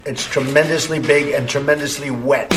It's tremendously big and tremendously wet.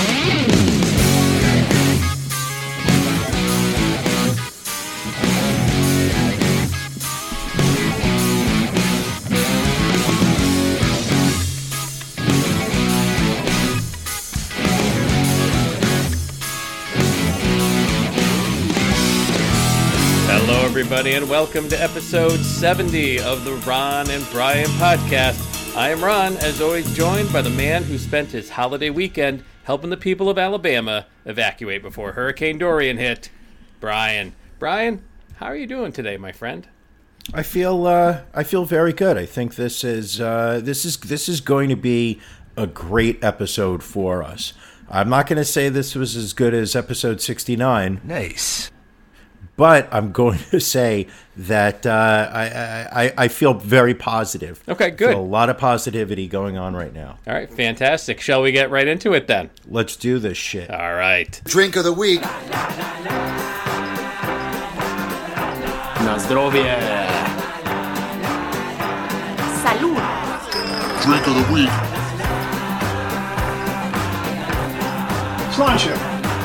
Hello, everybody, and welcome to episode 70 of the Ron and Brian podcast. I am Ron, as always, joined by the man who spent his holiday weekend helping the people of Alabama evacuate before Hurricane Dorian hit, Brian. Brian, how are you doing today, my friend? I feel very good. I think this is going to be a great episode for us. I'm not going to say this was as good as episode 69. Nice. But I'm going to say that I feel very positive. Okay, good. I feel a lot of positivity going on right now. All right, fantastic. Shall we get right into it then? Let's do this shit. All right. Drink of the week. Na zdrowie. Salud. Drink of the week. Sláinte.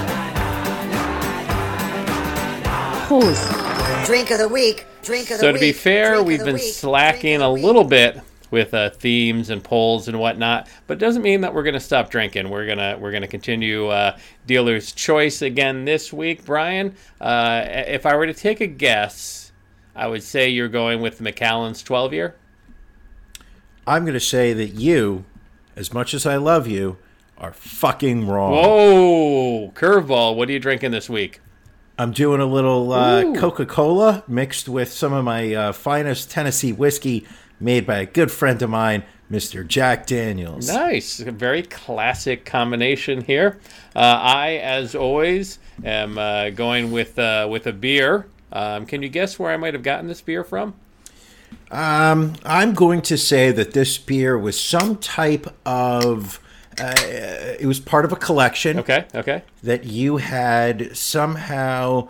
Drink of the week. So to be fair, we've been slacking a little bit with themes and polls and whatnot, but it doesn't mean that we're going to stop drinking. We're gonna continue dealer's choice again this week. Brian, if I were to take a guess, I would say you're going with Macallan's 12-year. I'm going to say that you, as much as I love you, are fucking wrong. Whoa, curveball. What are you drinking this week? I'm doing a little Coca-Cola mixed with some of my finest Tennessee whiskey made by a good friend of mine, Mr. Jack Daniels. Nice. A very classic combination here. I, as always, am going with a beer. Can you guess where I might have gotten this beer from? I'm going to say that this beer was some type of... it was part of a collection. Okay. That you had somehow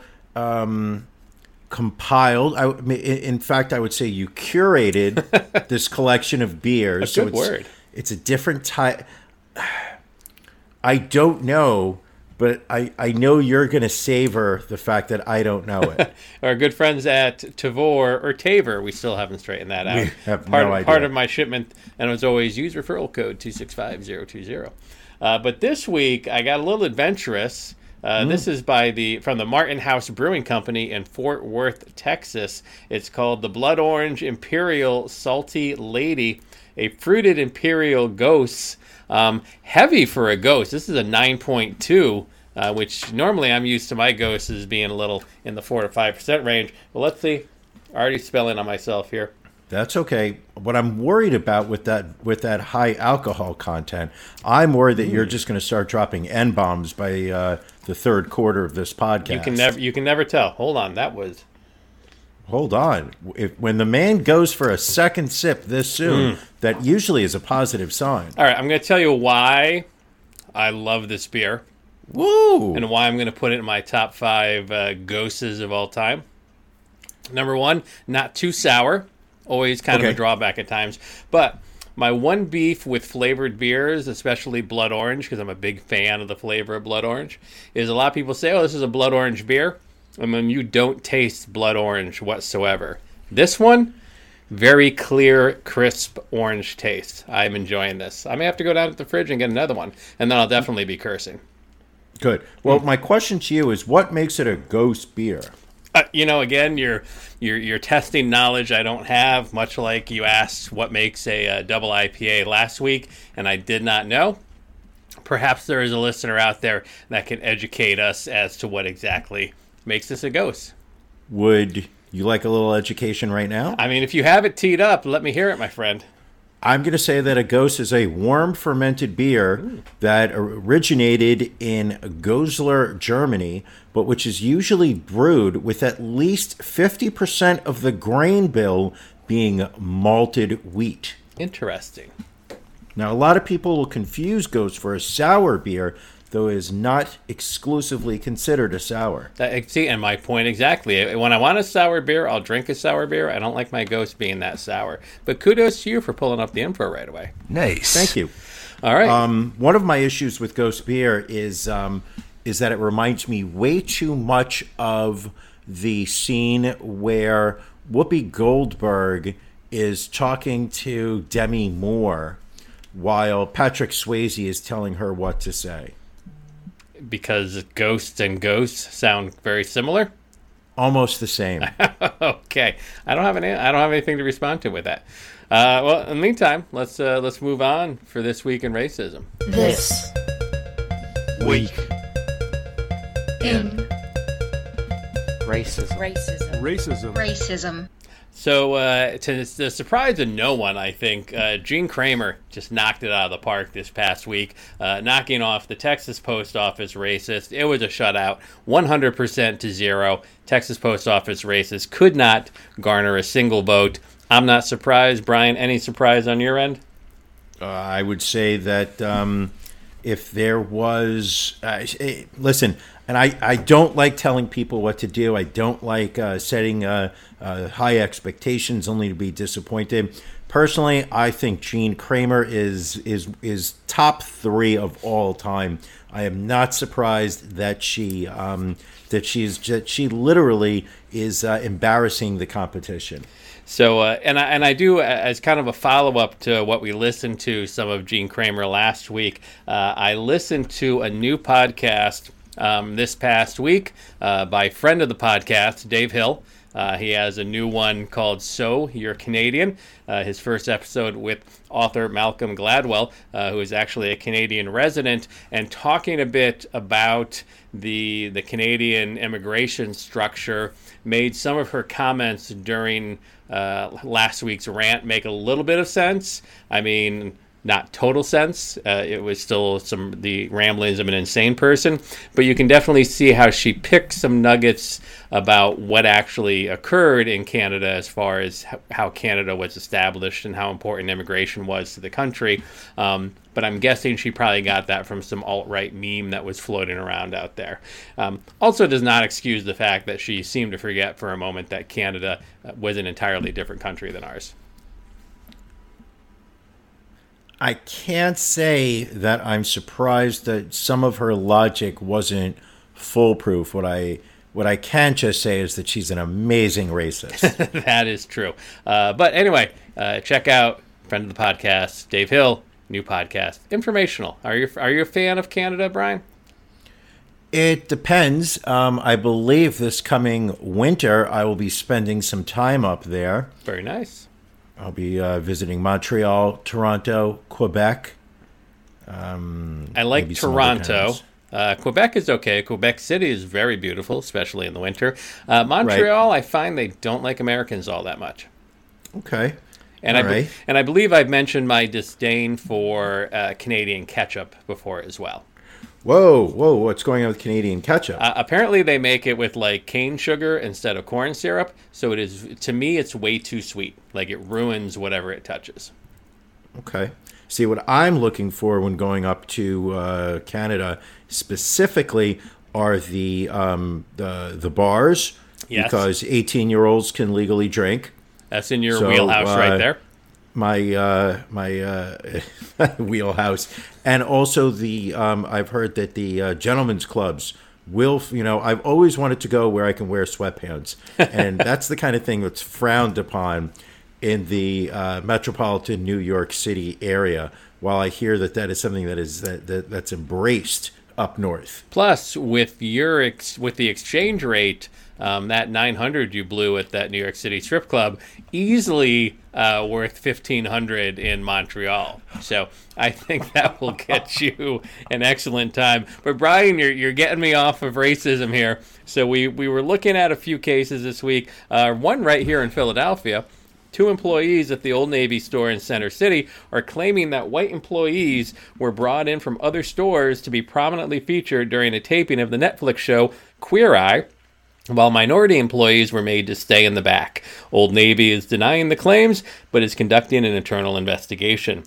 compiled. In fact, I would say you curated this collection of beers. A good word. It's a different type. I don't know, but I know you're going to savor the fact that I don't know it. Our good friends at Tavor or Taver, we still haven't straightened that out. We have no idea. Part of my shipment, and as always, use referral code 265020. But this week, I got a little adventurous. This is from the Martin House Brewing Company in Fort Worth, Texas. It's called the Blood Orange Imperial Salty Lady, a fruited Imperial Gose. Heavy for a Gose. This is a 9.2, which normally I'm used to my Goses being a little in the 4 to 5% range. But let's see. Already spelling on myself here. That's okay. What I'm worried about with that high alcohol content, I'm worried that you're just going to start dropping N-bombs by the third quarter of this podcast. You can never tell. Hold on. Hold on. When the man goes for a second sip this soon, that usually is a positive sign. All right, I'm going to tell you why I love this beer. Woo! And why I'm going to put it in my top 5 Goses of all time. Number 1, not too sour. Always kind of a drawback at times. But my one beef with flavored beers, especially Blood Orange, because I'm a big fan of the flavor of Blood Orange, is a lot of people say, oh, this is a Blood Orange beer. And then you don't taste blood orange whatsoever. This one, very clear, crisp orange taste. I'm enjoying this. I may have to go down to the fridge and get another one, and then I'll definitely be cursing. Good. Well, my question to you is, what makes it a Gose beer? Again, you're testing knowledge I don't have, much like you asked what makes a double IPA last week, and I did not know. Perhaps there is a listener out there that can educate us as to what exactly makes this a Gose. Would you like a little education right now? I mean, if you have it teed up, let me hear it, my friend. I'm going to say that a Gose is a warm fermented beer that originated in Goslar, Germany, but which is usually brewed with at least 50% of the grain bill being malted wheat. Interesting. Now, a lot of people will confuse Gose for a sour beer, though it is not exclusively considered a sour. See, and my point exactly. When I want a sour beer, I'll drink a sour beer. I don't like my Gose being that sour. But kudos to you for pulling up the info right away. Nice. Thank you. All right. One of my issues with Ghost Beer is that it reminds me way too much of the scene where Whoopi Goldberg is talking to Demi Moore while Patrick Swayze is telling her what to say. Because ghosts and ghosts sound very similar. Almost the same. Okay, I don't have anything to respond to with that. Well, in the meantime, let's move on for this week in racism. This Week. in Racism. So, to the surprise of no one, I think, Gene Kramer just knocked it out of the park this past week, knocking off the Texas Post Office racist. It was a shutout, 100% to 0. Texas Post Office racist could not garner a single vote. I'm not surprised. Brian, any surprise on your end? I would say that if there was... listen, and I don't like telling people what to do. I don't like setting high expectations only to be disappointed. Personally, I think Gene Kramer is top 3 of all time. I am not surprised that she literally is embarrassing the competition. So, and I do, as kind of a follow-up to what we listened to some of Gene Kramer last week, I listened to a new podcast this past week by a friend of the podcast, Dave Hill. He has a new one called So You're Canadian, his first episode with author Malcolm Gladwell, who is actually a Canadian resident, and talking a bit about the Canadian immigration structure, made some of her comments during last week's rant make a little bit of sense. I mean, not total sense. It was still the ramblings of an insane person, but you can definitely see how she picked some nuggets about what actually occurred in Canada as far as how Canada was established and how important immigration was to the country. But I'm guessing she probably got that from some alt-right meme that was floating around out there. Also does not excuse the fact that she seemed to forget for a moment that Canada was an entirely different country than ours. I can't say that I'm surprised that some of her logic wasn't foolproof. What I can just say is that she's an amazing racist. That is true. But anyway, check out friend of the podcast, Dave Hill, new podcast, informational. Are you a fan of Canada, Brian? It depends. I believe this coming winter I will be spending some time up there. Very nice. I'll be visiting Montreal, Toronto, Quebec. I like Toronto. Quebec is okay. Quebec City is very beautiful, especially in the winter. Montreal, right. I find they don't like Americans all that much. Okay. And I believe I've mentioned my disdain for Canadian ketchup before as well. Whoa, what's going on with Canadian ketchup? Apparently they make it with like cane sugar instead of corn syrup, so it is, to me, it's way too sweet. Like, it ruins whatever it touches. Okay. See, what I'm looking for when going up to Canada specifically are the bars, yes, because 18-year-olds can legally drink. That's in your wheelhouse right there. My wheelhouse. And also I've heard that the gentlemen's clubs will, I've always wanted to go where I can wear sweatpants. And that's the kind of thing that's frowned upon in the metropolitan New York City area, while I hear that is something that's embraced up north. Plus, with the exchange rate, that 900 you blew at that New York City strip club, easily worth $1,500 in Montreal. So I think that will get you an excellent time. But Brian, you're getting me off of racism here. So we were looking at a few cases this week. One right here in Philadelphia. 2 employees at the Old Navy store in Center City are claiming that white employees were brought in from other stores to be prominently featured during a taping of the Netflix show Queer Eye, while minority employees were made to stay in the back. Old Navy is denying the claims, but is conducting an internal investigation.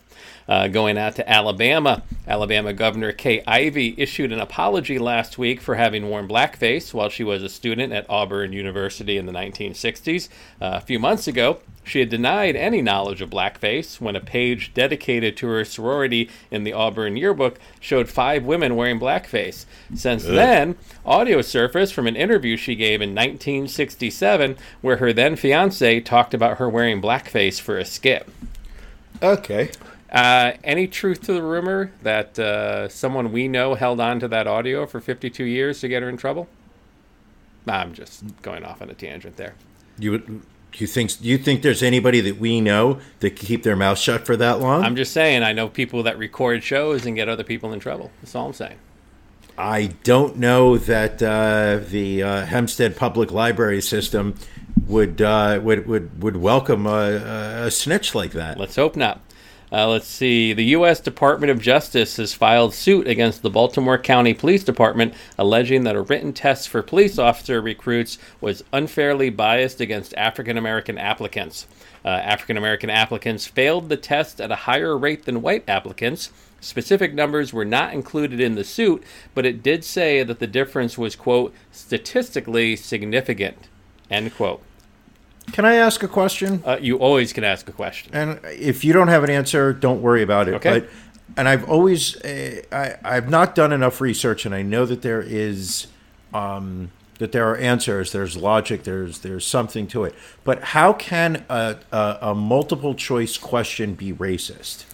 Going out to Alabama, Alabama Governor Kay Ivey issued an apology last week for having worn blackface while she was a student at Auburn University in the 1960s. A few months ago, she had denied any knowledge of blackface when a page dedicated to her sorority in the Auburn yearbook showed 5 women wearing blackface. Since then, audio surfaced from an interview she gave in 1967 where her then fiance talked about her wearing blackface for a skit. Okay. Any truth to the rumor that someone we know held on to that audio for 52 years to get her in trouble? I'm just going off on a tangent there. Do you think there's anybody that we know that can keep their mouth shut for that long? I'm just saying, I know people that record shows and get other people in trouble. That's all I'm saying. I don't know that the Hempstead Public Library System would welcome a snitch like that. Let's hope not. Let's see. The U.S. Department of Justice has filed suit against the Baltimore County Police Department, alleging that a written test for police officer recruits was unfairly biased against African-American applicants. African-American applicants failed the test at a higher rate than white applicants. Specific numbers were not included in the suit, but it did say that the difference was, quote, statistically significant, end quote. Can I ask a question? You always can ask a question. And if you don't have an answer, don't worry about it. Okay. And I've always, I've not done enough research, and I know that there is, that there are answers. There's logic. There's something to it. But how can a multiple choice question be racist?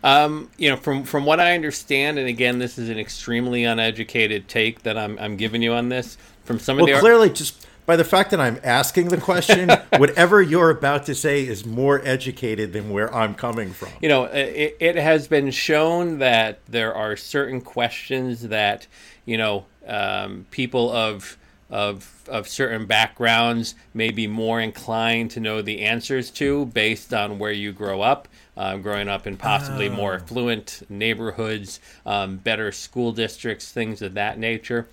From what I understand, and again, this is an extremely uneducated take that I'm giving you on this. From some of the clearly just. By the fact that I'm asking the question, whatever you're about to say is more educated than where I'm coming from. It has been shown that there are certain questions that, people of certain backgrounds may be more inclined to know the answers to based on where you grow up. Growing up in possibly more affluent neighborhoods, better school districts, things of that nature.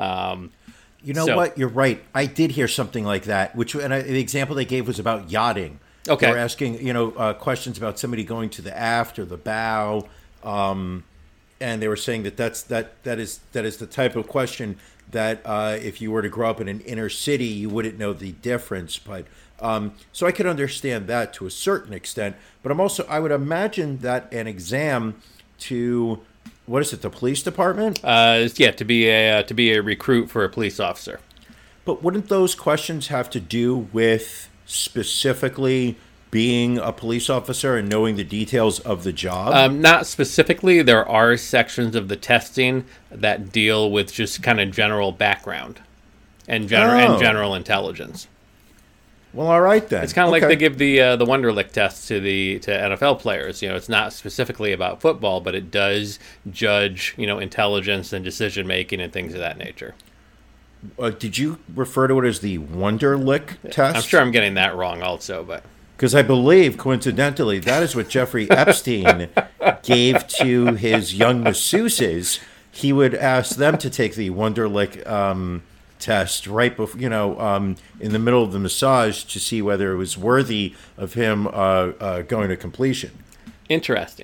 You know what? You're right. I did hear something like that. The example they gave was about yachting. Okay. They were asking, questions about somebody going to the aft or the bow, and they were saying that is the type of question that if you were to grow up in an inner city, you wouldn't know the difference. But so I could understand that to a certain extent. But I would imagine that an exam to what is it? The police department? To be a recruit for a police officer. But wouldn't those questions have to do with specifically being a police officer and knowing the details of the job? Not specifically. There are sections of the testing that deal with just kind of general background and general intelligence. Well, all right then. It's kind of like they give the Wonderlic test to NFL players. It's not specifically about football, but it does judge intelligence and decision making and things of that nature. Did you refer to it as the Wonderlic test? I'm sure I'm getting that wrong, also, but because I believe coincidentally that is what Jeffrey Epstein gave to his young masseuses. He would ask them to take the Wonderlic test right before, in the middle of the massage to see whether it was worthy of him going to completion. Interesting.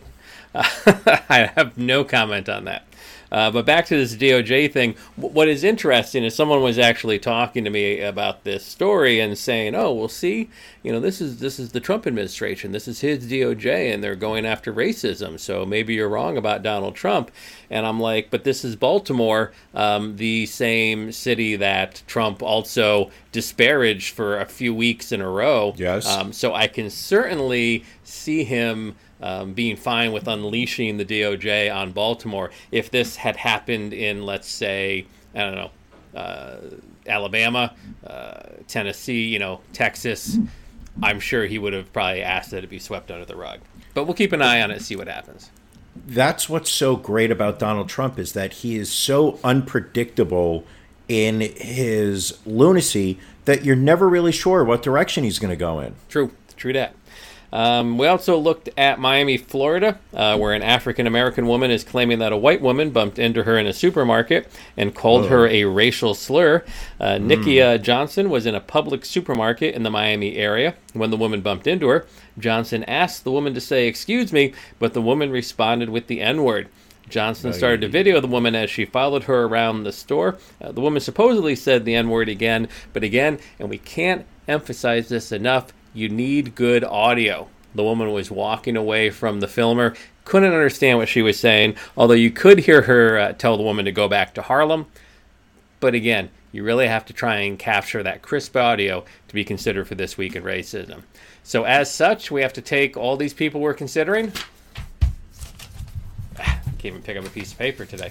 I have no comment on that. But back to this DOJ thing, what is interesting is someone was actually talking to me about this story and saying, oh, well, see, this is the Trump administration. This is his DOJ, and they're going after racism. So maybe you're wrong about Donald Trump. And I'm like, but this is Baltimore, the same city that Trump also disparaged for a few weeks in a row. Yes. So I can certainly see him being fine with unleashing the DOJ on Baltimore. If this had happened in, let's say, I don't know, Alabama, Tennessee, Texas, I'm sure he would have probably asked that it be swept under the rug. But we'll keep an eye on it and see what happens. That's what's so great about Donald Trump is that he is so unpredictable in his lunacy that you're never really sure what direction he's going to go in. True that. We also looked at Miami, Florida, where an African-American woman is claiming that a white woman bumped into her in a supermarket and called her a racial slur. Nikia Johnson was in a Publix supermarket in the Miami area when the woman bumped into her. Johnson asked the woman to say, "Excuse me," but the woman responded with the N-word. Johnson started to video the woman as she followed her around the store. The woman supposedly said the N-word again, and we can't emphasize this enough, you need good audio. The woman was walking away from the filmer, couldn't understand what she was saying, although you could hear her tell the woman to go back to Harlem. But again, you really have to try and capture that crisp audio to be considered for This Week in Racism. So as such, we have to take all these people we're considering. Can't even pick up a piece of paper today.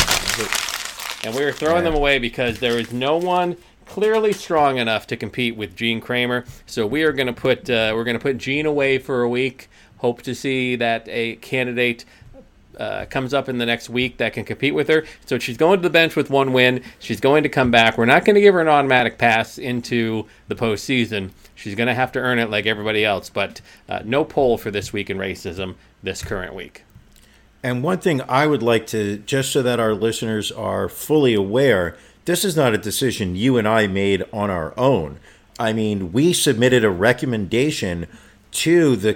And we were throwing them away because there was no one clearly strong enough to compete with Gene Kramer. So we are going to put Gene away for a week. Hope to see that a candidate comes up in the next week that can compete with her. So she's going to the bench with one win. She's going to come back. We're not going to give her an automatic pass into the postseason. She's going to have to earn it like everybody else. But no poll for This Week in Racism this current week. And one thing I would like to, just so that our listeners are fully aware, this is not a decision you and I made on our own. I mean, we submitted a recommendation to the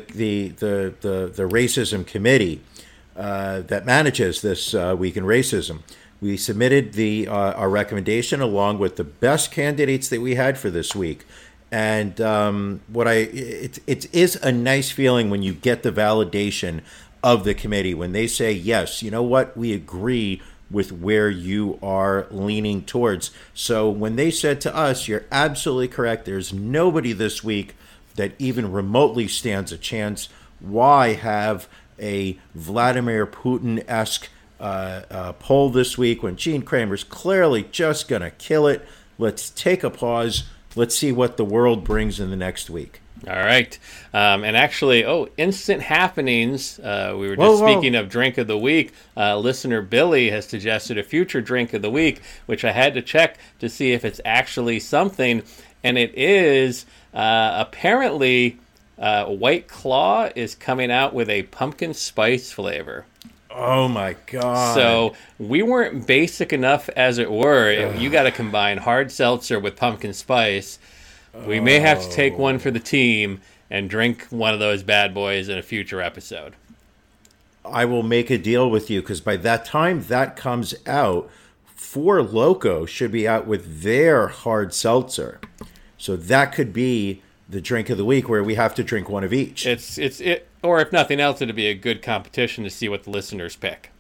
racism committee that manages This Week in Racism. We submitted our recommendation along with the best candidates that we had for this week. And it is a nice feeling when you get the validation of the committee, when they say, yes, you know what, we agree with where you are leaning towards. So when they said to us, you're absolutely correct, there's nobody this week that even remotely stands a chance, why have a Vladimir Putin-esque poll this week when Gene Kramer's clearly just going to kill it? Let's take a pause. Let's see what the world brings in the next week. All right. And actually, instant happenings. We were just speaking of drink of the week. Listener Billy has suggested a future drink of the week, which I had to check to see if it's actually something. And it is apparently White Claw is coming out with a pumpkin spice flavor. Oh, my God. So we weren't basic enough, as it were. You got to combine hard seltzer with pumpkin spice. We may have to take one for the team and drink one of those bad boys in a future episode. I will make a deal with you, because by that time that comes out, Four Loko should be out with their hard seltzer. So that could be the drink of the week where we have to drink one of each. Or if nothing else, it'd be a good competition to see what the listeners pick.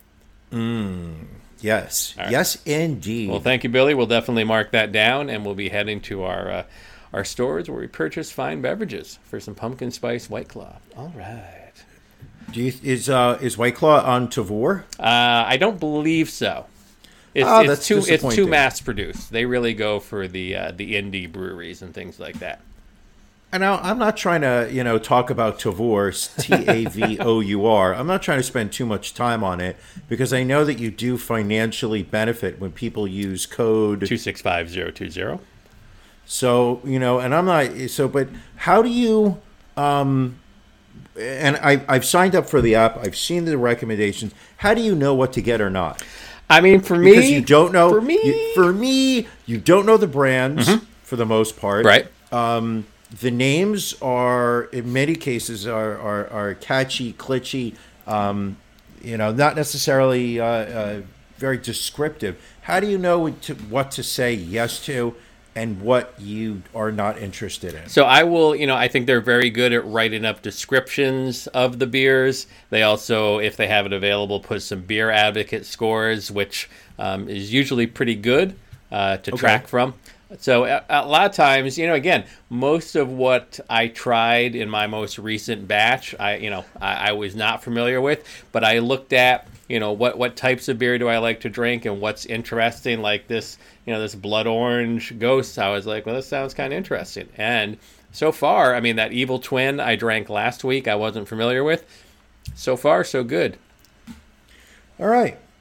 Yes. Right. Yes, indeed. Well, thank you, Billy. We'll definitely mark that down, and we'll be heading to our stores where we purchase fine beverages for some pumpkin spice White Claw. All right. Is White Claw on Tavour? I don't believe so. It's too mass produced. They really go for the indie breweries and things like that. And now I'm not trying to talk about Tavour, Tavour. I'm not trying to spend too much time on it, because I know that you do financially benefit when people use code 265020. So, and I'm not, but how do you, and I've signed up for the app, I've seen the recommendations, how do you know what to get or not? I mean, for me, because you don't know, for me, you don't know the brands for the most part. Right. The names are, in many cases, are catchy, glitchy, not necessarily very descriptive. How do you know what to say yes to and what you are not interested in? So I will, I think they're very good at writing up descriptions of the beers. They also, if they have it available, put some beer advocate scores, which is usually pretty good to track from. So a lot of times, again, most of what I tried in my most recent batch, I was not familiar with, but I looked at, what types of beer do I like to drink and what's interesting, like this, this blood orange ghost. I was like, well, this sounds kind of interesting. And so far, that Evil Twin I drank last week, I wasn't familiar with. So far, so good. All right.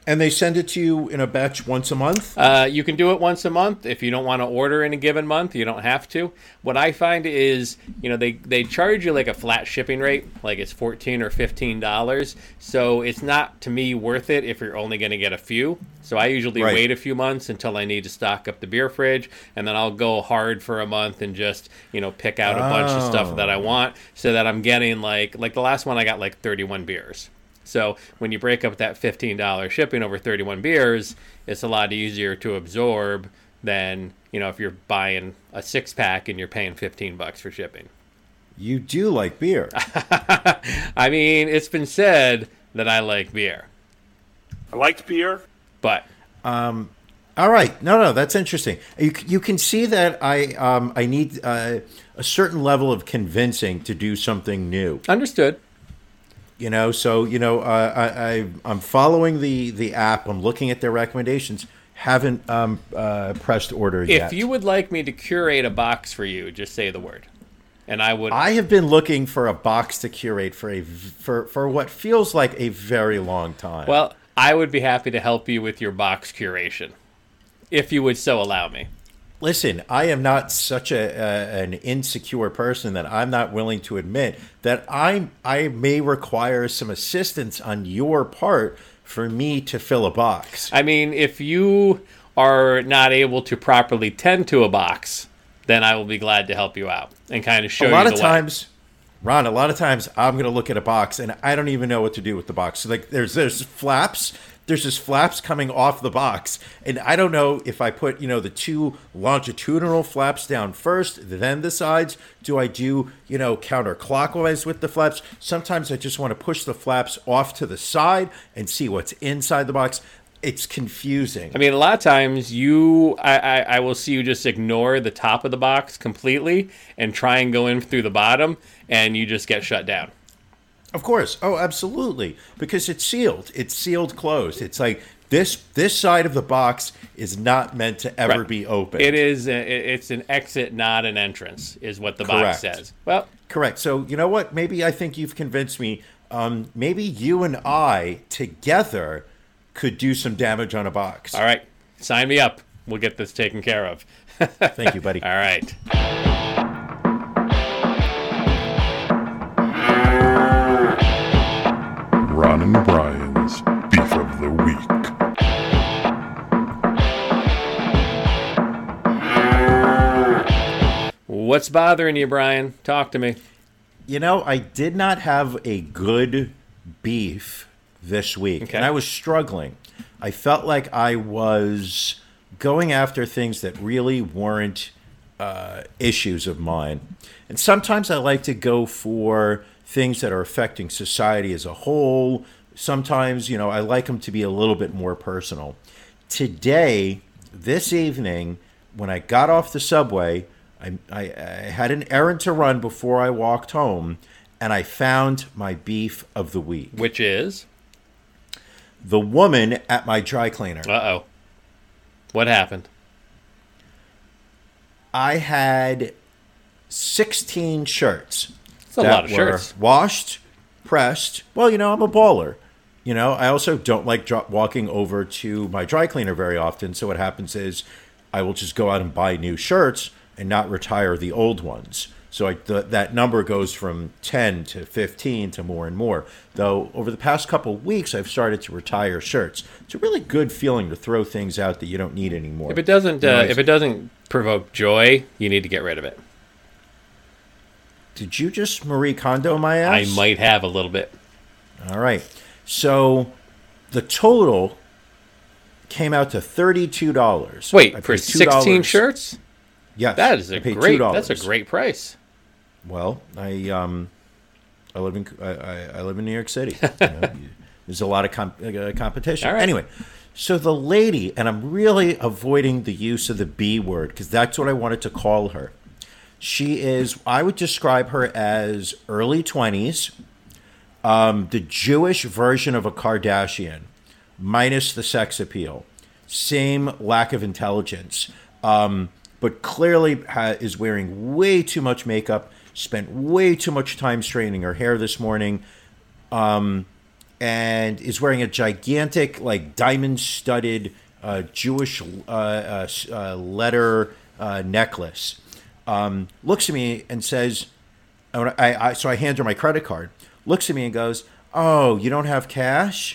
And they send it to you in a batch once a month? You can do it once a month. If you don't want to order in a given month, you don't have to. What I find is, they charge you like a flat shipping rate, like it's $14 or $15. So it's not, to me, worth it if you're only going to get a few. So I usually wait a few months until I need to stock up the beer fridge, and then I'll go hard for a month and just, pick out a bunch of stuff that I want, so that I'm getting like the last one I got like 31 beers. So when you break up that $15 shipping over 31 beers, it's a lot easier to absorb than, if you're buying a 6-pack and you're paying $15 for shipping. You do like beer. I mean, it's been said that I like beer. I liked beer. But all right. No, that's interesting. You can see that I need a certain level of convincing to do something new. Understood. I'm following the app. I'm looking at their recommendations. Haven't pressed order yet. If you would like me to curate a box for you, just say the word, and I would. I have been looking for a box to curate for what feels like a very long time. Well, I would be happy to help you with your box curation, if you would so allow me. Listen, I am not such an insecure person that I'm not willing to admit that I may require some assistance on your part for me to fill a box. I mean, if you are not able to properly tend to a box, then I will be glad to help you out and kind of show you the way. Ron, a lot of times I'm going to look at a box and I don't even know what to do with the box. So like there's flaps. There's just flaps coming off the box. And I don't know if I put, the 2 longitudinal flaps down first, then the sides. Do I do, counterclockwise with the flaps? Sometimes I just want to push the flaps off to the side and see what's inside the box. It's confusing. I mean, a lot of times I will see you just ignore the top of the box completely and try and go in through the bottom, and you just get shut down. Of course. Oh, absolutely. Because it's sealed. It's sealed closed. It's like this side of the box is not meant to ever be open. It is. It's an exit, not an entrance, is what the box says. Well, correct. So you know what? Maybe I think you've convinced me. Maybe you and I together could do some damage on a box. All right. Sign me up. We'll get this taken care of. Thank you, buddy. All right. Ron and Brian's Beef of the Week. What's bothering you, Brian? Talk to me. I did not have a good beef this week, Okay. and I was struggling. I felt like I was going after things that really weren't issues of mine. And sometimes I like to go for things that are affecting society as a whole. Sometimes, I like them to be a little bit more personal. Today, this evening, when I got off the subway, I had an errand to run before I walked home, and I found my beef of the week. Which is? The woman at my dry cleaner. Uh-oh. What happened? I had 16 shirts. That's a lot of shirts. Washed, pressed. Well, I'm a baller. I also don't like walking over to my dry cleaner very often. So what happens is I will just go out and buy new shirts and not retire the old ones. So that number goes from 10 to 15 to more and more. Though over the past couple of weeks, I've started to retire shirts. It's a really good feeling to throw things out that you don't need anymore. If it doesn't provoke joy, you need to get rid of it. Did you just Marie Kondo my ass? I might have a little bit. All right. So the total came out to $32. Wait, for 16 shirts? Yes. That is that's a great price. Well, I live in New York City. There's a lot of competition. All right. Anyway, so the lady, and I'm really avoiding the use of the B word because that's what I wanted to call her. She is, I would describe her as early 20s, the Jewish version of a Kardashian, minus the sex appeal. Same lack of intelligence, but clearly is wearing way too much makeup, spent way too much time straightening her hair this morning. and is wearing a gigantic, like, diamond-studded Jewish letter necklace. Looks at me and says, so I hand her my credit card. Looks at me and goes, "Oh, you don't have cash?"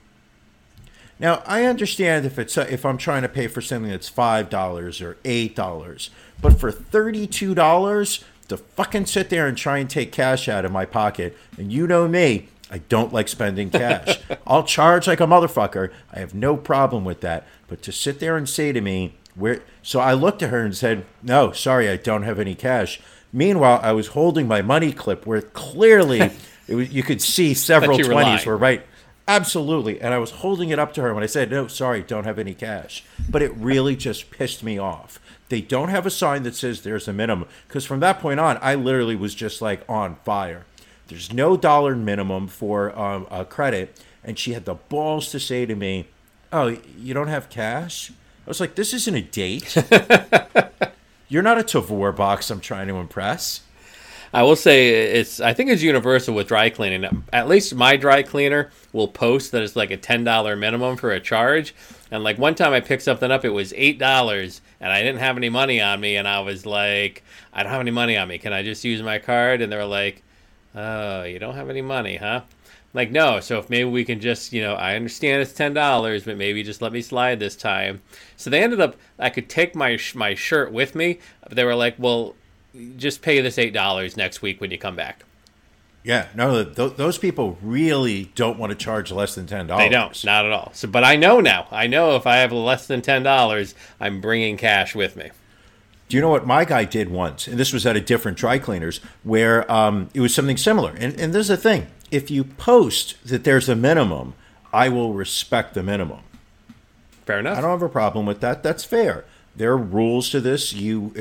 Now, I understand if I'm trying to pay for something that's $5 or $8, but for $32 to fucking sit there and try and take cash out of my pocket, and you know me, I don't like spending cash. I'll charge like a motherfucker. I have no problem with that. But to sit there and say to me, so I looked at her and said, "No, sorry, I don't have any cash." Meanwhile, I was holding my money clip where clearly you could see several 20s were right. Absolutely. And I was holding it up to her when I said, "No, sorry, don't have any cash." But it really just pissed me off. They don't have a sign that says there's a minimum. Because from that point on, I literally was just like on fire. There's no dollar minimum for a credit. And she had the balls to say to me, "Oh, you don't have cash?" I was like, "This isn't a date. You're not a Tavor box I'm trying to impress." I will say I think it's universal with dry cleaning. At least my dry cleaner will post that it's like a $10 minimum for a charge. And like one time I picked something up, it was $8 and I didn't have any money on me. And I was like, "I don't have any money on me. Can I just use my card?" And they were like, "Oh, you don't have any money, huh?" I'm like, "No, so if maybe we can just, I understand it's $10, but maybe just let me slide this time." So they ended up, I could take my shirt with me. But they were like, "Well, just pay this $8 next week when you come back." Yeah, no, those people really don't want to charge less than $10. They don't, not at all. So, but I know now. I know if I have less than $10, I'm bringing cash with me. Do you know what my guy did once? And this was at a different dry cleaners where it was something similar. And there's the thing. If you post that there's a minimum, I will respect the minimum. Fair enough. I don't have a problem with that. That's fair. There are rules to this.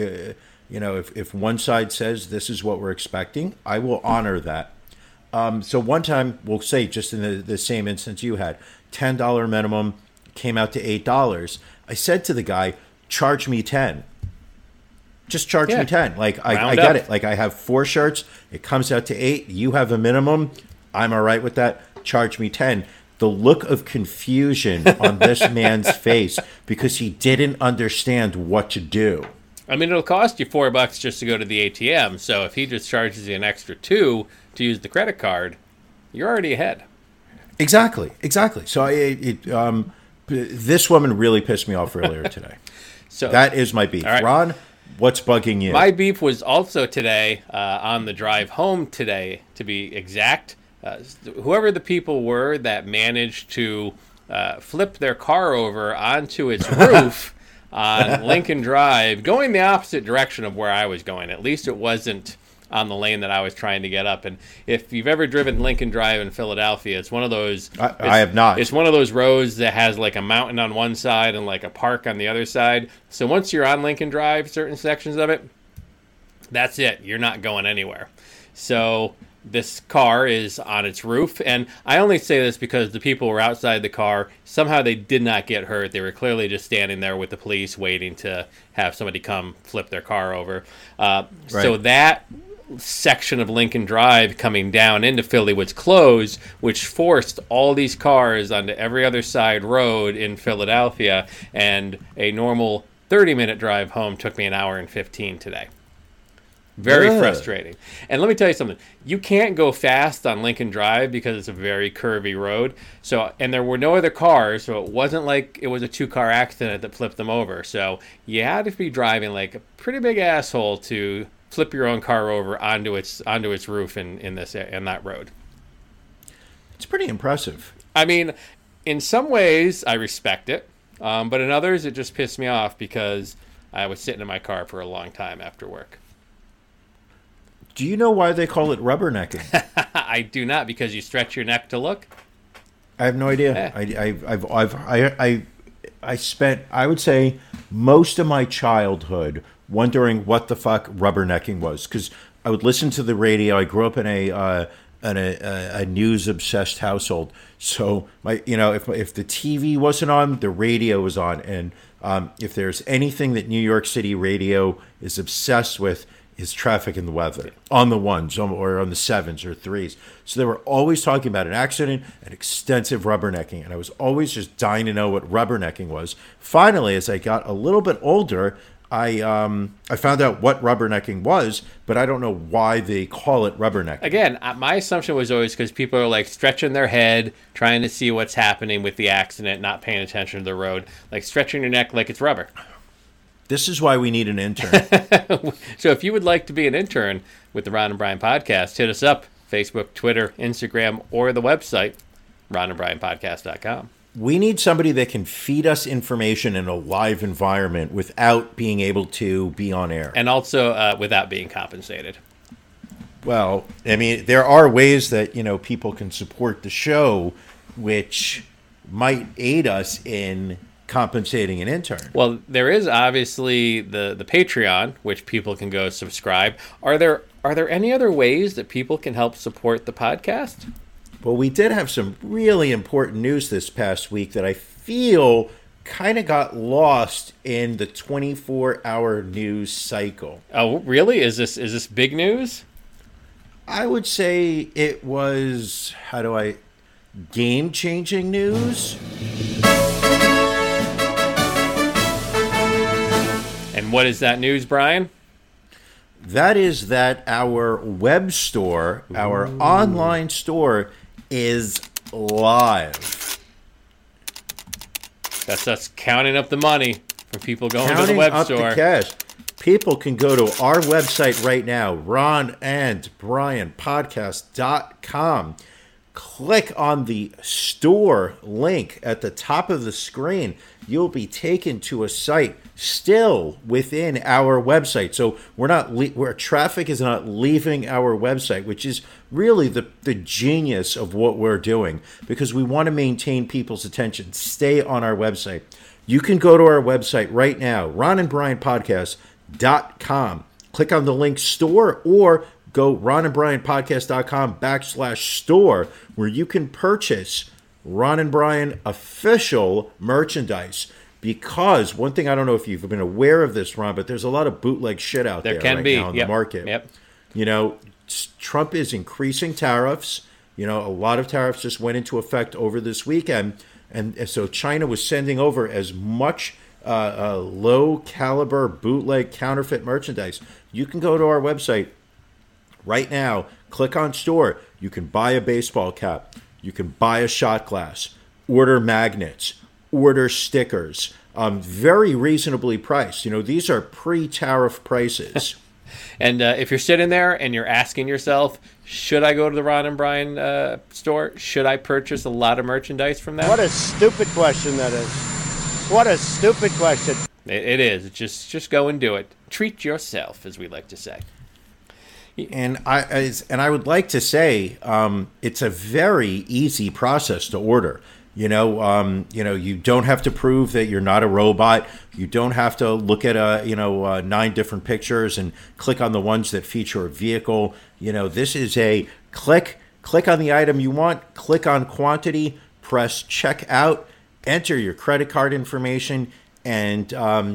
If one side says this is what we're expecting, I will honor that. So one time, we'll say just in the same instance you had, $10 minimum came out to $8. I said to the guy, "Charge me 10. Just charge me 10. Like I get it. Like I have 4 shirts. It comes out to 8. You have a minimum. I'm all right with that. Charge me 10. The look of confusion on this man's face because he didn't understand what to do. I mean, it'll cost you $4 just to go to the ATM. So if he just charges you an extra $2 to use the credit card, you're already ahead. Exactly. So this woman really pissed me off earlier today. So that is my beef. Right. Ron, what's bugging you? My beef was also today on the drive home today, to be exact. Whoever the people were that managed to flip their car over onto its roof on Lincoln Drive, going the opposite direction of where I was going. At least it wasn't on the lane that I was trying to get up. And if you've ever driven Lincoln Drive in Philadelphia, it's one of those... I have not. It's one of those roads that has like a mountain on one side and like a park on the other side. So once you're on Lincoln Drive, certain sections of it, that's it. You're not going anywhere. So this car is on its roof, and I only say this because the people were outside the car. Somehow they did not get hurt. They were clearly just standing there with the police waiting to have somebody come flip their car over. Right. So that section of Lincoln Drive coming down into Philly was closed, which forced all these cars onto every other side road in Philadelphia, and a normal 30-minute drive home took me an hour and 15 today. Very frustrating. And let me tell you something. You can't go fast on Lincoln Drive because it's a very curvy road. So, and there were no other cars, so it wasn't like it was a 2-car accident that flipped them over. So you had to be driving like a pretty big asshole to flip your own car over onto its roof in that road. It's pretty impressive. I mean, in some ways I respect it, but in others it just pissed me off because I was sitting in my car for a long time after work. Do you know why they call it rubbernecking? I do not, because you stretch your neck to look. I have no idea. I spent, I would say, most of my childhood wondering what the fuck rubbernecking was, because I would listen to the radio. I grew up in a news obsessed household, so if the TV wasn't on, the radio was on, and if there's anything that New York City radio is obsessed with, is traffic and the weather on the ones or on the sevens or threes. So they were always talking about an accident and extensive rubbernecking. And I was always just dying to know what rubbernecking was. Finally, as I got a little bit older, I found out what rubbernecking was, but I don't know why they call it rubbernecking. Again, my assumption was always because people are like stretching their head, trying to see what's happening with the accident, not paying attention to the road, like stretching your neck like it's rubber. This is why we need an intern. So if you would like to be an intern with the Ron and Brian podcast, hit us up, Facebook, Twitter, Instagram, or the website, ronandbrianpodcast.com. We need somebody that can feed us information in a live environment without being able to be on air. And also without being compensated. Well, I mean, there are ways that, people can support the show, which might aid us in compensating an intern. Well, there is obviously the Patreon, which people can go subscribe. Are there any other ways that people can help support the podcast? Well, we did have some really important news this past week that I feel kind of got lost in the 24-hour news cycle. Oh, really? Is this big news? I would say it was, game-changing news. And what is that news, Brian? That is that our web store, our online store, is live. That's us counting up the money for people going to the Counting web up store. the cash. People can go to our website right now, ronandbrianpodcast.com. Click on the store link at the top of the screen. You'll be taken to a site still within our website. So where traffic is not leaving our website, which is really the genius of what we're doing, because we want to maintain people's attention. Stay on our website. You can go to our website right now, ronandbrianpodcast.com. Click on the link store, or go ronandbrianpodcast.com/store, where you can purchase Ron and Brian official merchandise. Because one thing, I don't know if you've been aware of this, Ron, but there's a lot of bootleg shit out there right now in the market. Yep. Trump is increasing tariffs. A lot of tariffs just went into effect over this weekend. And so China was sending over as much low caliber bootleg counterfeit merchandise. You can go to our website right now, click on store. You can buy a baseball cap. You can buy a shot glass, order magnets, order stickers, very reasonably priced. These are pre-tariff prices. And if you're sitting there and you're asking yourself, should I go to the Ron and Brian store? Should I purchase a lot of merchandise from them? What a stupid question that is. What a stupid question. It is. Just go and do it. Treat yourself, as we like to say. And I would like to say it's a very easy process to order. You don't have to prove that you're not a robot. You don't have to look at 9 different pictures and click on the ones that feature a vehicle. This is a click on the item you want, click on quantity, press check out, enter your credit card information, and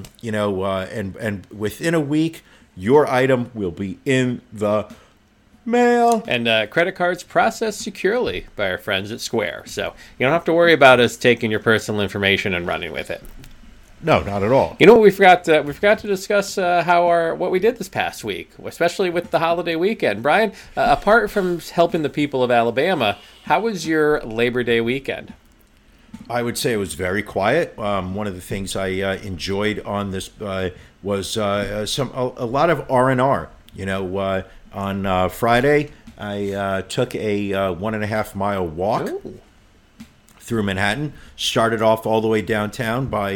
and within a week, your item will be in the mail. And credit cards processed securely by our friends at Square. So you don't have to worry about us taking your personal information and running with it. No, not at all. You know what we forgot to discuss what we did this past week, especially with the holiday weekend. Brian, apart from helping the people of Alabama, how was your Labor Day weekend? I would say it was very quiet. One of the things I enjoyed on this was a lot of R&R. On Friday, I took a 1.5 mile walk through Manhattan. Started off all the way downtown by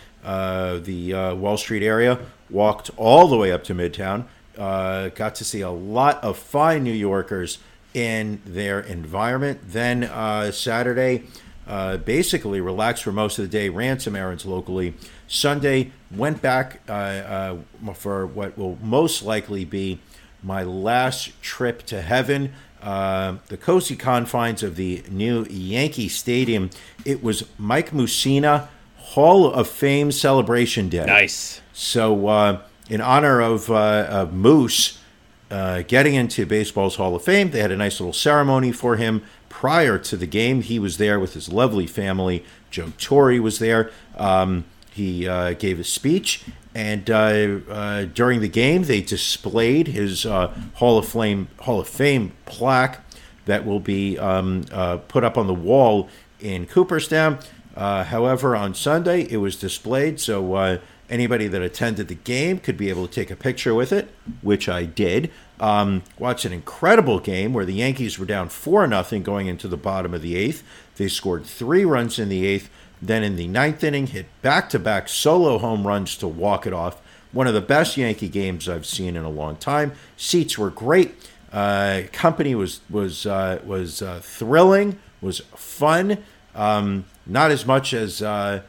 the Wall Street area. Walked all the way up to Midtown. Got to see a lot of fine New Yorkers in their environment. Then Saturday, basically relaxed for most of the day, ran some errands locally. Sunday, went back for what will most likely be my last trip to heaven, the cozy confines of the new Yankee Stadium. It was Mike Mussina Hall of Fame celebration day. Nice. So, in honor of Moose getting into baseball's Hall of Fame. They had a nice little ceremony for him prior to the game. He was there with his lovely family. Joe Torre was there. He gave a speech, and during the game, they displayed his Hall of Fame plaque that will be put up on the wall in Cooperstown. However, on Sunday, it was displayed, so anybody that attended the game could be able to take a picture with it, which I did. Watched an incredible game where the Yankees were down 4-0 going into the bottom of the eighth. They scored 3 runs in the eighth. Then in the ninth inning, hit back-to-back solo home runs to walk it off. One of the best Yankee games I've seen in a long time. Seats were great. Company was thrilling, was fun. Not as much as there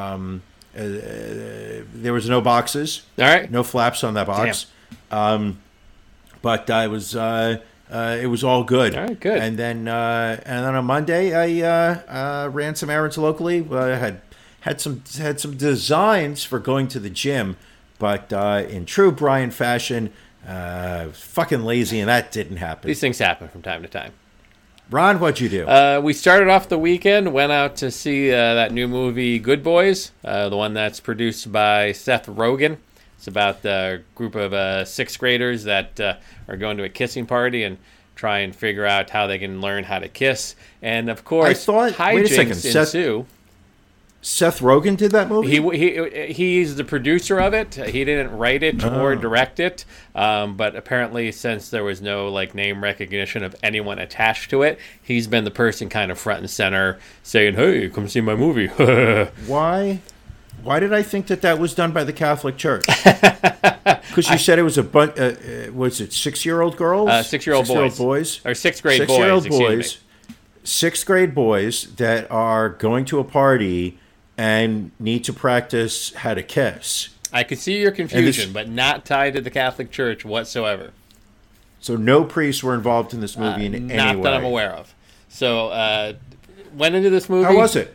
was no boxes. All right. No flaps on that box. But it was all good. All right, good. And then on Monday, I ran some errands locally. I had some designs for going to the gym, but in true Brian fashion, fucking lazy, and that didn't happen. These things happen from time to time. Ron, what'd you do? We started off the weekend, went out to see that new movie, Good Boys, the one that's produced by Seth Rogen. It's about a group of 6th graders that are going to a kissing party and try and figure out how they can learn how to kiss. And, of course, hijinks ensue. Seth Rogen did that movie? He's the producer of it. He didn't write it or direct it, but apparently since there was no name recognition of anyone attached to it, he's been the person kind of front and center saying, "Hey, come see my movie." Why did I think that was done by the Catholic Church? Because you said it was a bunch. Was it 6-year-old girls? 6-year-old boys. Or 6th grade boys. 6-year-old boys. 6th grade boys that are going to a party and need to practice how to kiss. I could see your confusion, but not tied to the Catholic Church whatsoever. So no priests were involved in this movie in any way? Not that I'm aware of. So went into this movie. How was it?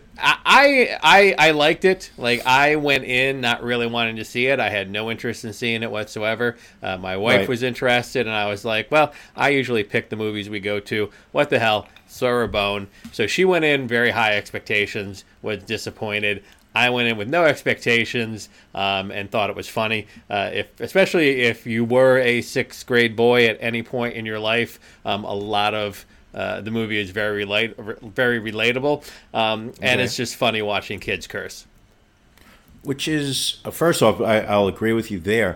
I liked it. I went in not really wanting to see it. I had no interest in seeing it whatsoever. My wife was interested, and I was like, well, I usually pick the movies we go to. What the hell? Throw her a bone. So she went in very high expectations, was disappointed. I went in with no expectations and thought it was funny. Especially if you were a 6th grade boy at any point in your life, a lot of the movie is very relatable, and it's just funny watching kids curse. Which is, first off, I'll agree with you there.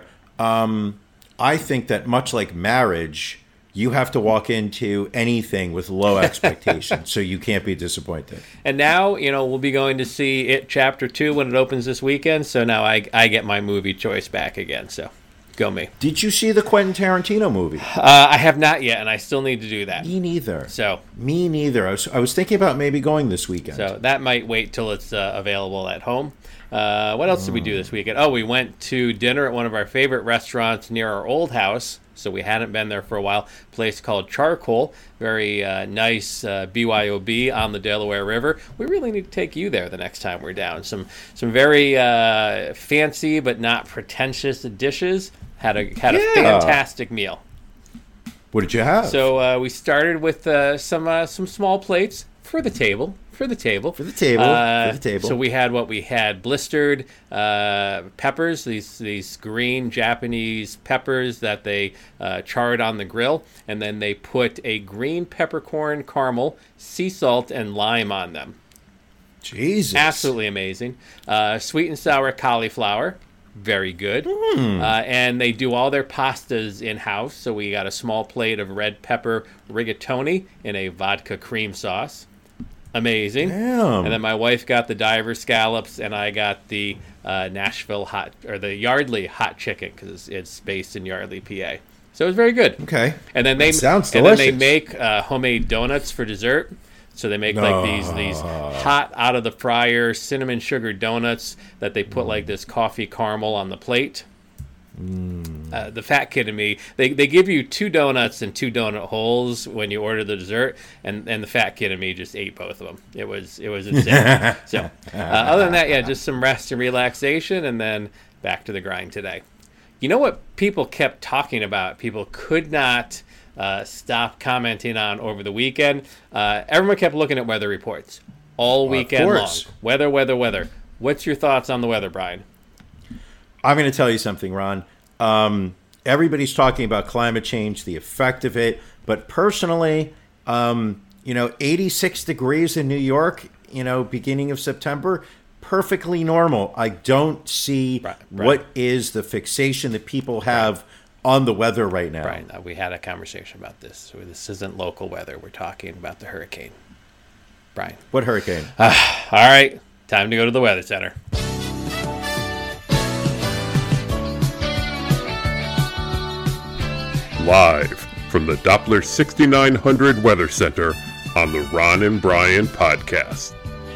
I think that much like marriage, you have to walk into anything with low expectations, so you can't be disappointed. And now, we'll be going to see It Chapter 2 when it opens this weekend, so now I get my movie choice back again, so go me. Did you see the Quentin Tarantino movie? I have not yet, and I still need to do that. Me neither. So me neither. I was thinking about maybe going this weekend. So that might wait till it's available at home. What else did we do this weekend? Oh, we went to dinner at one of our favorite restaurants near our old house. So we hadn't been there for a while. A place called Charcoal. Very nice BYOB on the Delaware River. We really need to take you there the next time we're down. Some very fancy but not pretentious dishes. Had a fantastic meal. What did you have? So we started with some small plates for the table. For the table. So we had blistered peppers, these green Japanese peppers that they charred on the grill, and then they put a green peppercorn caramel, sea salt, and lime on them. Jesus. Absolutely amazing. Sweet and sour cauliflower. Very good. And they do all their pastas in-house, so we got a small plate of red pepper rigatoni in a vodka cream sauce. Amazing. Damn. And then my wife got the diver scallops, and I got the the Yardley hot chicken because it's based in Yardley, PA. So it was very good. Okay. And then sounds delicious. Then they make homemade donuts for dessert. So they make these hot out of the fryer cinnamon sugar donuts that they put this coffee caramel on the plate. The fat kid in me, they give you 2 donuts and 2 donut holes when you order the dessert, and the fat kid in me just ate both of them. It was insane. So other than that, just some rest and relaxation, and then back to the grind today. You know what people kept talking about? People could not stop commenting on over the weekend. Everyone kept looking at weather reports all weekend long. Weather. What's your thoughts on the weather, Brian? I'm going to tell you something, Ron. Everybody's talking about climate change, the effect of it. But personally, 86 degrees in New York, beginning of September, perfectly normal. I don't see what is the fixation that people have on the weather right now. Brian, we had a conversation about this. So this isn't local weather. We're talking about the hurricane. Brian. What hurricane? All right. Time to go to the Weather Center. Live from the Doppler 6900 Weather Center on the Ron and Brian podcast.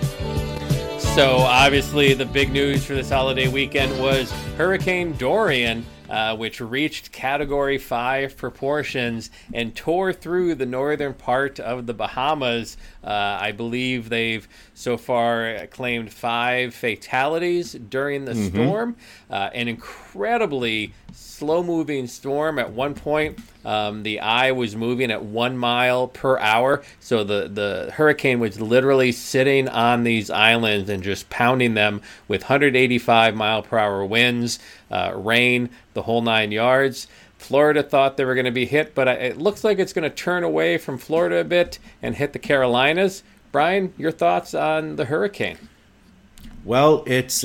So obviously the big news for this holiday weekend was Hurricane Dorian, which reached Category 5 proportions and tore through the northern part of the Bahamas. I believe they've so far claimed 5 fatalities during the storm. An incredibly slow-moving storm. At one point, the eye was moving at 1 mile per hour. So the hurricane was literally sitting on these islands and just pounding them with 185 mile per hour winds, rain, the whole 9 yards. Florida thought they were going to be hit, but it looks like it's going to turn away from Florida a bit and hit the Carolinas. Brian, your thoughts on the hurricane? Well, it's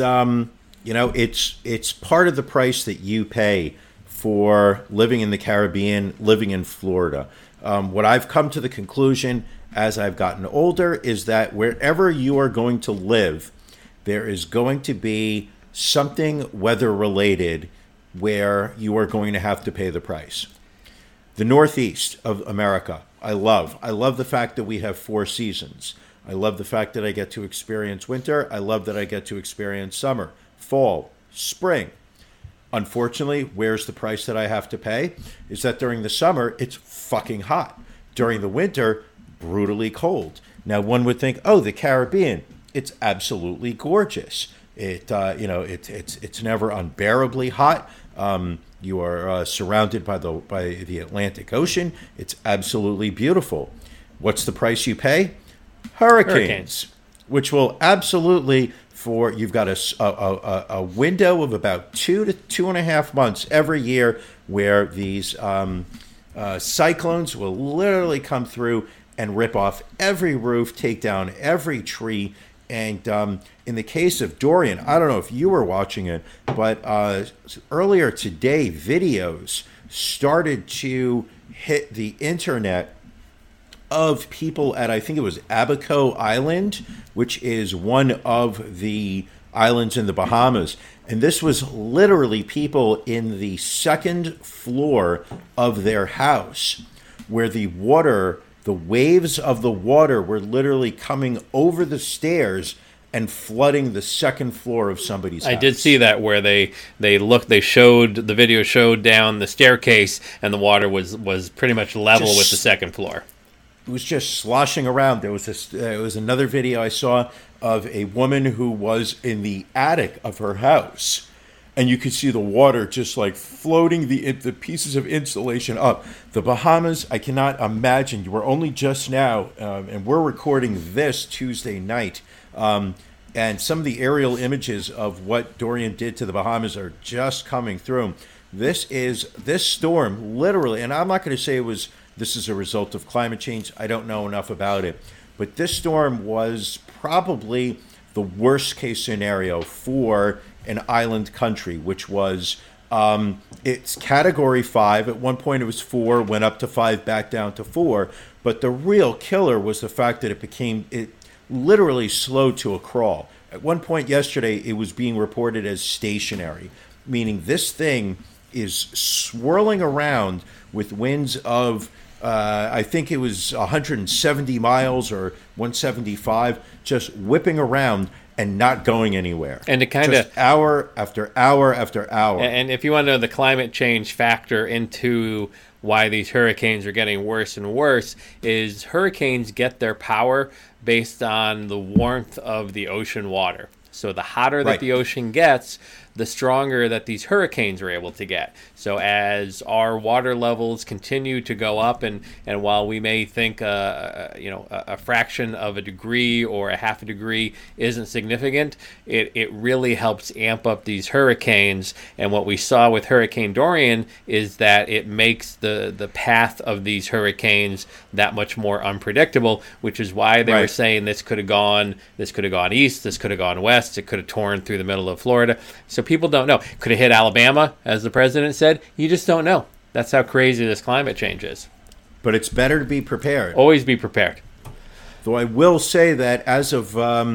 it's part of the price that you pay for living in the Caribbean, living in Florida. What I've come to the conclusion as I've gotten older is that wherever you are going to live, there is going to be something weather related where you are going to have to pay the price. The Northeast of America, I love the fact that we have 4 seasons. I love the fact that I get to experience winter. I love that I get to experience summer, fall, spring. Unfortunately, where's the price that I have to pay? Is that during the summer, it's fucking hot. During the winter, brutally cold. Now, one would think, oh, the Caribbean, it's absolutely gorgeous. It's never unbearably hot. You are surrounded by the Atlantic Ocean. It's absolutely beautiful. What's the price you pay? Hurricanes. Which will absolutely, you've got a window of about 2 to 2.5 months every year where these cyclones will literally come through and rip off every roof, take down every tree. And in the case of Dorian, I don't know if you were watching it, but earlier today, videos started to hit the internet of people at, I think it was Abaco Island, which is one of the islands in the Bahamas. And this was literally people in the second floor of their house where the waves of the water were literally coming over the stairs and flooding the second floor of somebody's house. I did see that where the video showed down the staircase and the water was pretty much level with the second floor. It was just sloshing around. There was another video I saw of a woman who was in the attic of her house, and you could see the water just like floating the pieces of insulation up. The Bahamas, I cannot imagine. You were only just now, and we're recording this Tuesday night, and some of the aerial images of what Dorian did to the Bahamas are just coming through. This storm, literally, and I'm not going to say this is a result of climate change. I don't know enough about it. But this storm was probably the worst case scenario for an island country, which was it's Category 5. At one point it was 4, went up to 5, back down to 4. But the real killer was the fact that it literally slowed to a crawl. At one point yesterday, it was being reported as stationary, meaning this thing is swirling around with winds of I think it was 170 miles or 175, just whipping around and not going anywhere. And to kind of hour after hour after hour. And if you want to know the climate change factor into why these hurricanes are getting worse and worse, is hurricanes get their power based on the warmth of the ocean water. So the hotter that the ocean gets, the stronger that these hurricanes are able to get. So as our water levels continue to go up, and while we may think a fraction of a degree or a half a degree isn't significant, it really helps amp up these hurricanes. And what we saw with Hurricane Dorian is that it makes the path of these hurricanes that much more unpredictable, which is why they were saying this could have gone east, this could have gone west, it could have torn through the middle of Florida. So people don't know. Could have hit Alabama, as the president said. You just don't know. That's how crazy this climate change is. But it's better to be prepared. Always be prepared. Though I will say that as of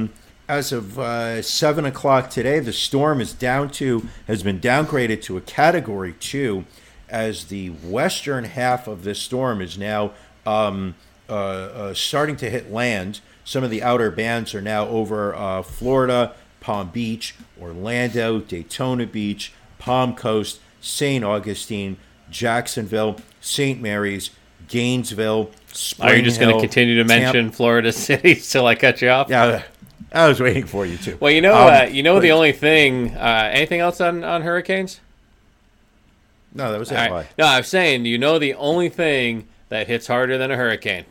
7 o'clock today, the storm has been downgraded to a Category 2, as the western half of this storm is now starting to hit land. Some of the outer bands are now over Florida, Palm Beach, Orlando, Daytona Beach, Palm Coast, St. Augustine, Jacksonville, St. Mary's, Gainesville, Spring Are you just going to Hill, continue to mention Florida cities till I cut you off? Yeah, I was waiting for you to. Well, the only thing. Anything else on hurricanes? No, that was it. All right. No, I was saying, the only thing that hits harder than a hurricane?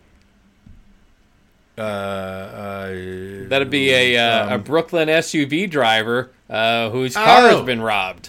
That'd be a Brooklyn SUV driver whose car has been robbed.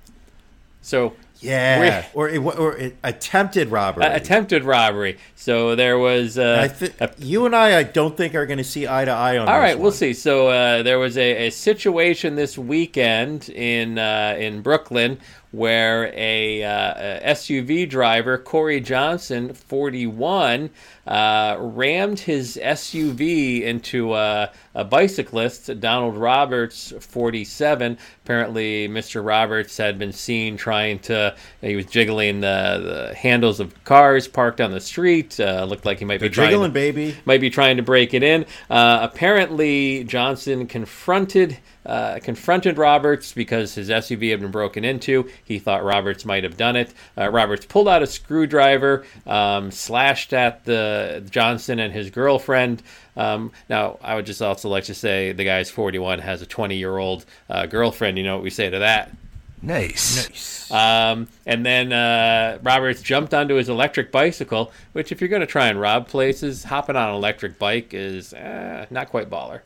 So yeah, or attempted robbery. Attempted robbery. So there was. You and I don't think are going to see eye to eye on. All this right, one. we'll see. So there was a situation this weekend in Brooklyn where a SUV driver, Corey Johnson, 41, rammed his SUV into a bicyclist, Donald Roberts, 47. Apparently, Mr. Roberts had been seen he was jiggling the handles of cars parked on the street. Looked like he might be jiggling, baby. Might be trying to break it in. Apparently, Johnson confronted Roberts because his SUV had been broken into. He thought Roberts might have done it. Roberts pulled out a screwdriver, slashed at the Johnson and his girlfriend. Now, I would just also like to say the guy's 41, has a 20-year-old girlfriend. You know what we say to that? Nice. And then Roberts jumped onto his electric bicycle, which if you're going to try and rob places, hopping on an electric bike is not quite baller.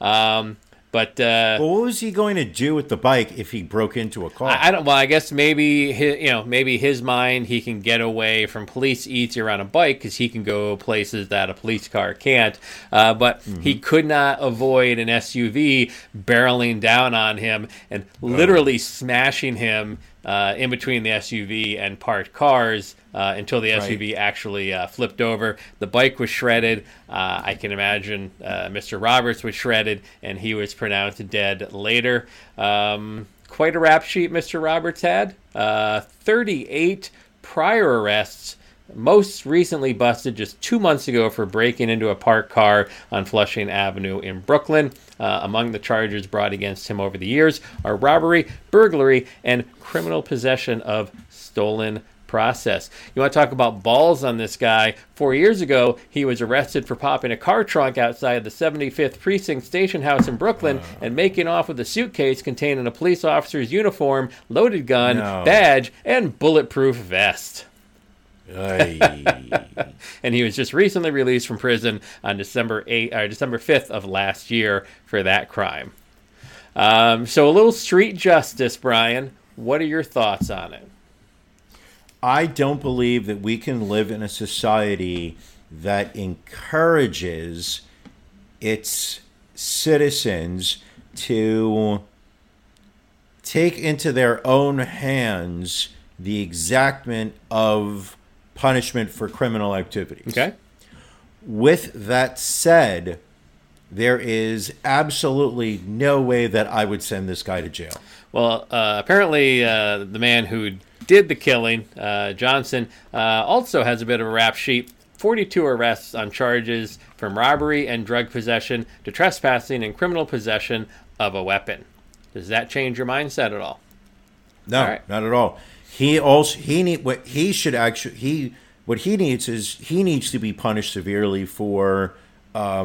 But what was he going to do with the bike if he broke into a car? I don't. Well, I guess maybe his mind, he can get away from police easier on a bike because he can go places that a police car can't. But he could not avoid an SUV barreling down on him and literally smashing him in between the SUV and parked cars until the SUV actually flipped over. The bike was shredded. I can imagine Mr. Roberts was shredded, and he was pronounced dead later. Quite a rap sheet Mr. Roberts had. 38 prior arrests, most recently busted just 2 months ago for breaking into a parked car on Flushing Avenue in Brooklyn. Among the charges brought against him over the years are robbery, burglary, and criminal possession of stolen process. You want to talk about balls on this guy? 4 years ago, he was arrested for popping a car trunk outside the 75th Precinct Station House in Brooklyn and making off with a suitcase containing a police officer's uniform, loaded gun, badge, and bulletproof vest. And he was just recently released from prison on December 5th of last year for that crime. So a little street justice, Brian. What are your thoughts on it? I don't believe that we can live in a society that encourages its citizens to take into their own hands the exactment of punishment for criminal activities. Okay. With that said, there is absolutely no way that I would send this guy to jail. Well, apparently the man who did the killing, Johnson, also has a bit of a rap sheet. 42 arrests on charges from robbery and drug possession to trespassing and criminal possession of a weapon. Does that change your mindset at all? No, not at all. He needs to be punished severely for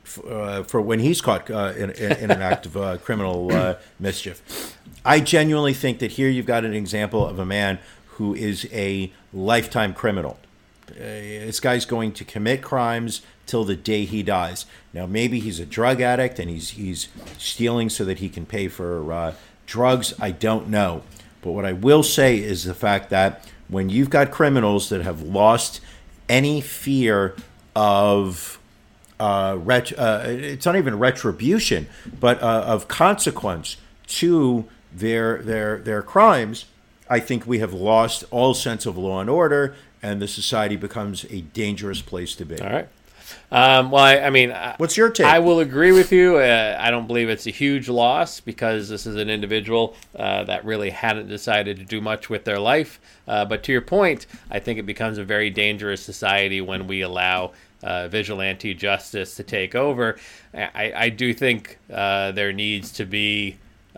for when he's caught in an act of criminal mischief. I genuinely think that here you've got an example of a man who is a lifetime criminal. This guy's going to commit crimes till the day he dies. Now, maybe he's a drug addict and he's stealing so that he can pay for drugs. I don't know. But what I will say is the fact that when you've got criminals that have lost any fear of it's not even retribution, but of consequence to their crimes, I think we have lost all sense of law and order, and the society becomes a dangerous place to be. All right. Well, I mean, what's your take? I will agree with you. I don't believe it's a huge loss because this is an individual that really hadn't decided to do much with their life. But to your point, I think it becomes a very dangerous society when we allow vigilante justice to take over. I do think there needs to be,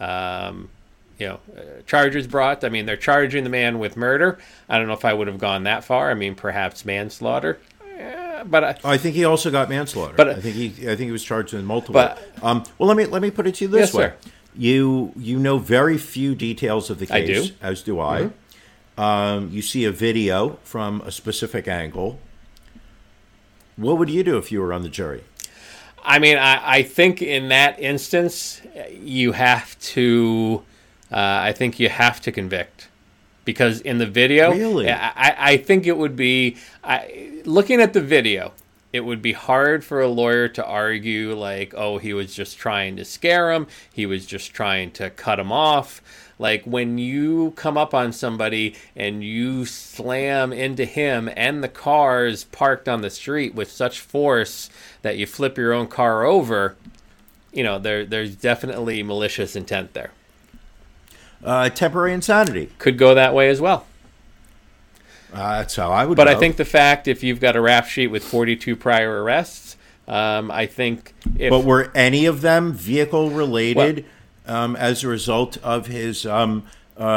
charges brought. I mean, they're charging the man with murder. I don't know if I would have gone that far. I mean, perhaps manslaughter. But I think he also got manslaughter. But I think he was charged with multiple. But, well, let me put it to you this yes, way. Sir. You know very few details of the case, I do. As do I. Mm-hmm. You see a video from a specific angle. What would you do if you were on the jury? I mean, I think in that instance, you have to. I think you have to convict. Because in the video, really? I think it would be, looking at the video, it would be hard for a lawyer to argue like, oh, he was just trying to scare him. He was just trying to cut him off. Like when you come up on somebody and you slam into him and the car is parked on the street with such force that you flip your own car over, there's definitely malicious intent there. Temporary insanity. Could go that way as well. That's how I would But go. I think the fact, if you've got a rap sheet with 42 prior arrests, I think if... But were any of them vehicle related as a result of his, if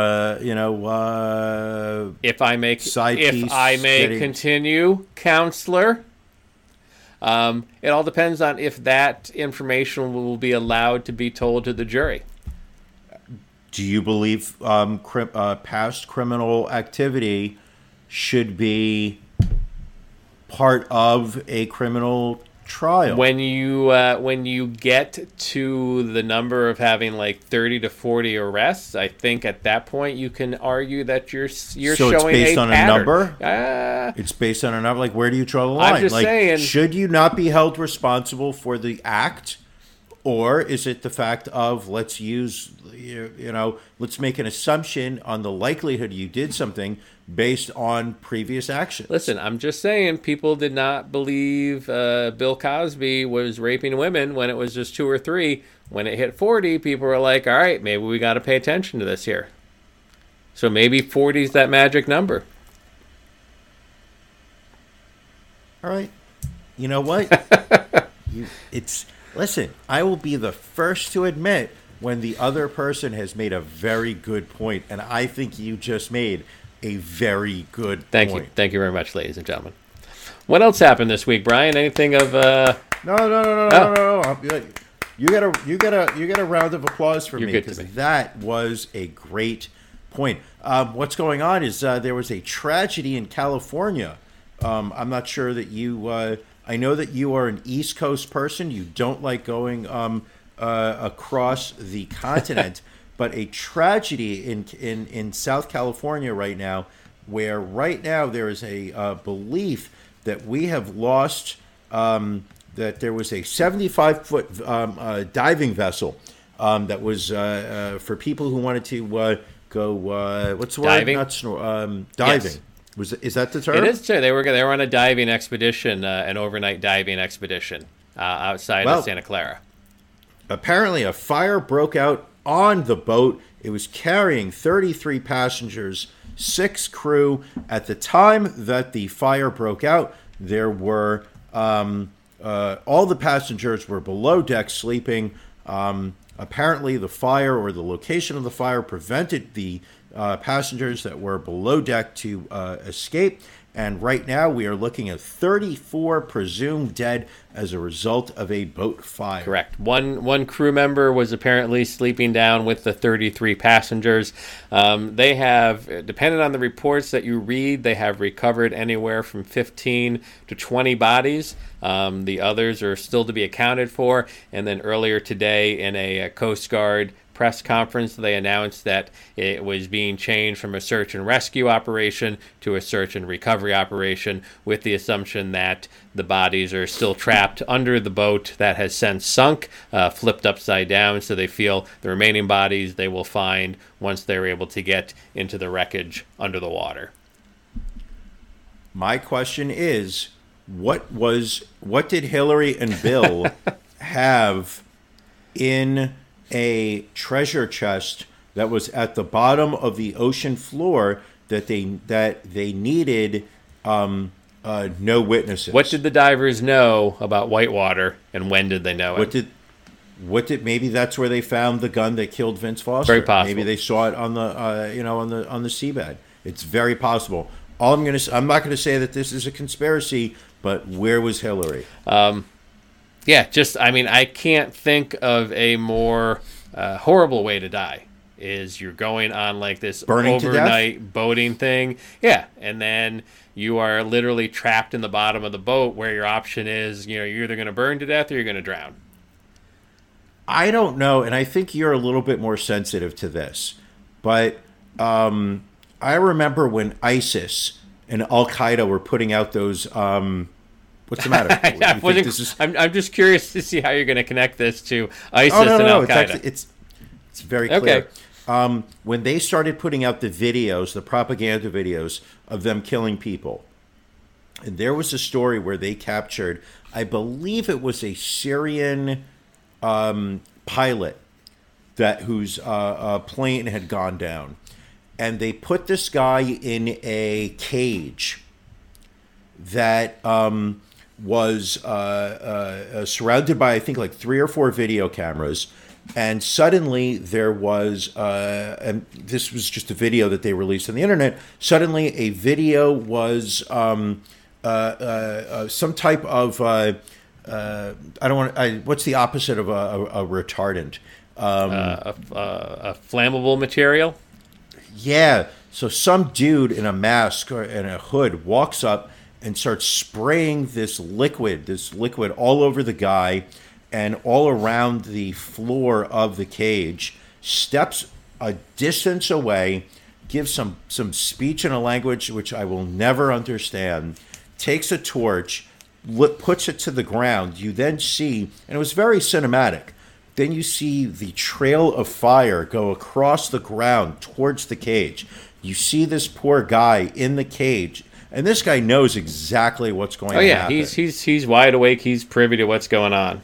I may continue, counselor, it all depends on if that information will be allowed to be told to the jury. Do you believe past criminal activity should be part of a criminal trial? When you get to the number of having like 30 to 40 arrests, I think at that point you can argue that you're so showing it's based on pattern. A number? It's based on a number. Like, where do you draw the line? I'm just saying. Should you not be held responsible for the act? Or is it the fact of let's make an assumption on the likelihood you did something based on previous actions? Listen, I'm just saying people did not believe Bill Cosby was raping women when it was just 2 or 3. When it hit 40, people were like, all right, maybe we got to pay attention to this here. So maybe 40 is that magic number. All right. You know what? Listen, I will be the first to admit when the other person has made a very good point, and I think you just made a very good point. Thank you. Thank you very much, ladies and gentlemen. What else happened this week, Brian? Anything of No. You get a round of applause for me because that was a great point. What's going on is there was a tragedy in California. I'm not sure that you I know that you are an East Coast person. You don't like going across the continent, but a tragedy in South California right now, where right now there is a belief that we have lost, that there was a 75-foot diving vessel that was for people who wanted to go, what's the diving? word? Diving. Yes. Is that the term? It is true. They were on a diving expedition, an overnight diving expedition outside of Santa Clara. Apparently, a fire broke out on the boat. It was carrying 33 passengers, 6 crew. At the time that the fire broke out, there were all the passengers were below deck sleeping. Apparently, the fire or the location of the fire prevented the passengers that were below deck to escape, And right now we are looking at 34 presumed dead as a result of a boat fire. Correct. One crew member was apparently sleeping down with the 33 passengers. They have, depending on the reports that you read, they have recovered anywhere from 15 to 20 bodies. The others are still to be accounted for. And then earlier today in a Coast Guard press conference, they announced that it was being changed from a search and rescue operation to a search and recovery operation, with the assumption that the bodies are still trapped under the boat that has since sunk, flipped upside down. So they feel the remaining bodies they will find once they're able to get into the wreckage under the water. My question is, what did Hillary and Bill have in a treasure chest that was at the bottom of the ocean floor that they needed no witnesses? What did the divers know about Whitewater, and when did they know it? What did maybe that's where they found the gun that killed Vince Foster? Very possible. Maybe they saw it on the on the seabed. It's very possible. I'm not gonna say that this is a conspiracy, but where was Hillary? I can't think of a more horrible way to die. Is you're going on like this Burning overnight boating thing. Yeah, and then you are literally trapped in the bottom of the boat where your option is, you're either going to burn to death or you're going to drown. I don't know, and I think you're a little bit more sensitive to this, but I remember when ISIS and Al-Qaeda were putting out those... what's the matter? I'm just curious to see how you're going to connect this to ISIS and Al-Qaeda. It's very clear. Okay. When they started putting out the videos, the propaganda videos of them killing people, and there was a story where they captured, I believe it was a Syrian pilot whose plane had gone down, and they put this guy in a cage that was surrounded by, I think, like 3 or 4 video cameras. And suddenly there was, and this was just a video that they released on the internet. Suddenly a video was some type of, what's the opposite of a retardant? A flammable material? Yeah. So some dude in a mask or in a hood walks up and starts spraying this liquid all over the guy and all around the floor of the cage, steps a distance away, gives some speech in a language which I will never understand, takes a torch, puts it to the ground. You then see, and it was very cinematic, then you see the trail of fire go across the ground towards the cage. You see this poor guy in the cage, and this guy knows exactly what's going to happen. He's wide awake. He's privy to what's going on.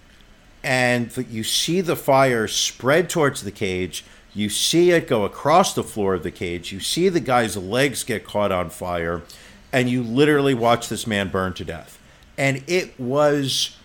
And you see the fire spread towards the cage. You see it go across the floor of the cage. You see the guy's legs get caught on fire. And you literally watch this man burn to death. And it was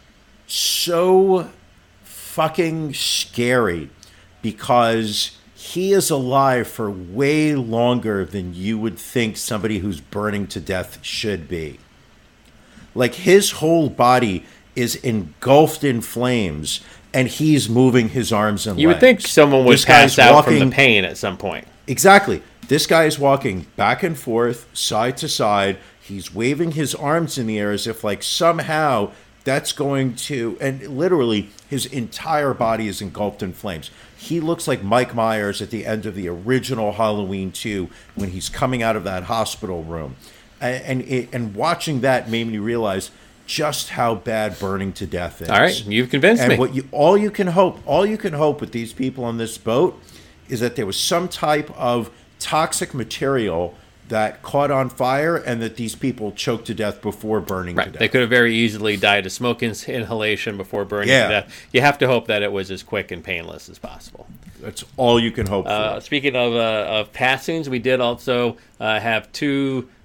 so fucking scary because he is alive for way longer than you would think somebody who's burning to death should be. Like, his whole body is engulfed in flames, and he's moving his arms and legs. You would think someone would pass out from the pain at some point. Exactly. This guy is walking back and forth, side to side. He's waving his arms in the air as if, like, somehow that's going to... And literally, his entire body is engulfed in flames. He looks like Mike Myers at the end of the original Halloween 2 when he's coming out of that hospital room. And watching that made me realize just how bad burning to death is. All right, you've convinced me. And all you can hope with these people on this boat is that there was some type of toxic material that caught on fire and that these people choked to death before burning to death. They could have very easily died of smoke inhalation before burning to death. You have to hope that it was as quick and painless as possible. That's all you can hope for. Speaking of passings, we did also have 2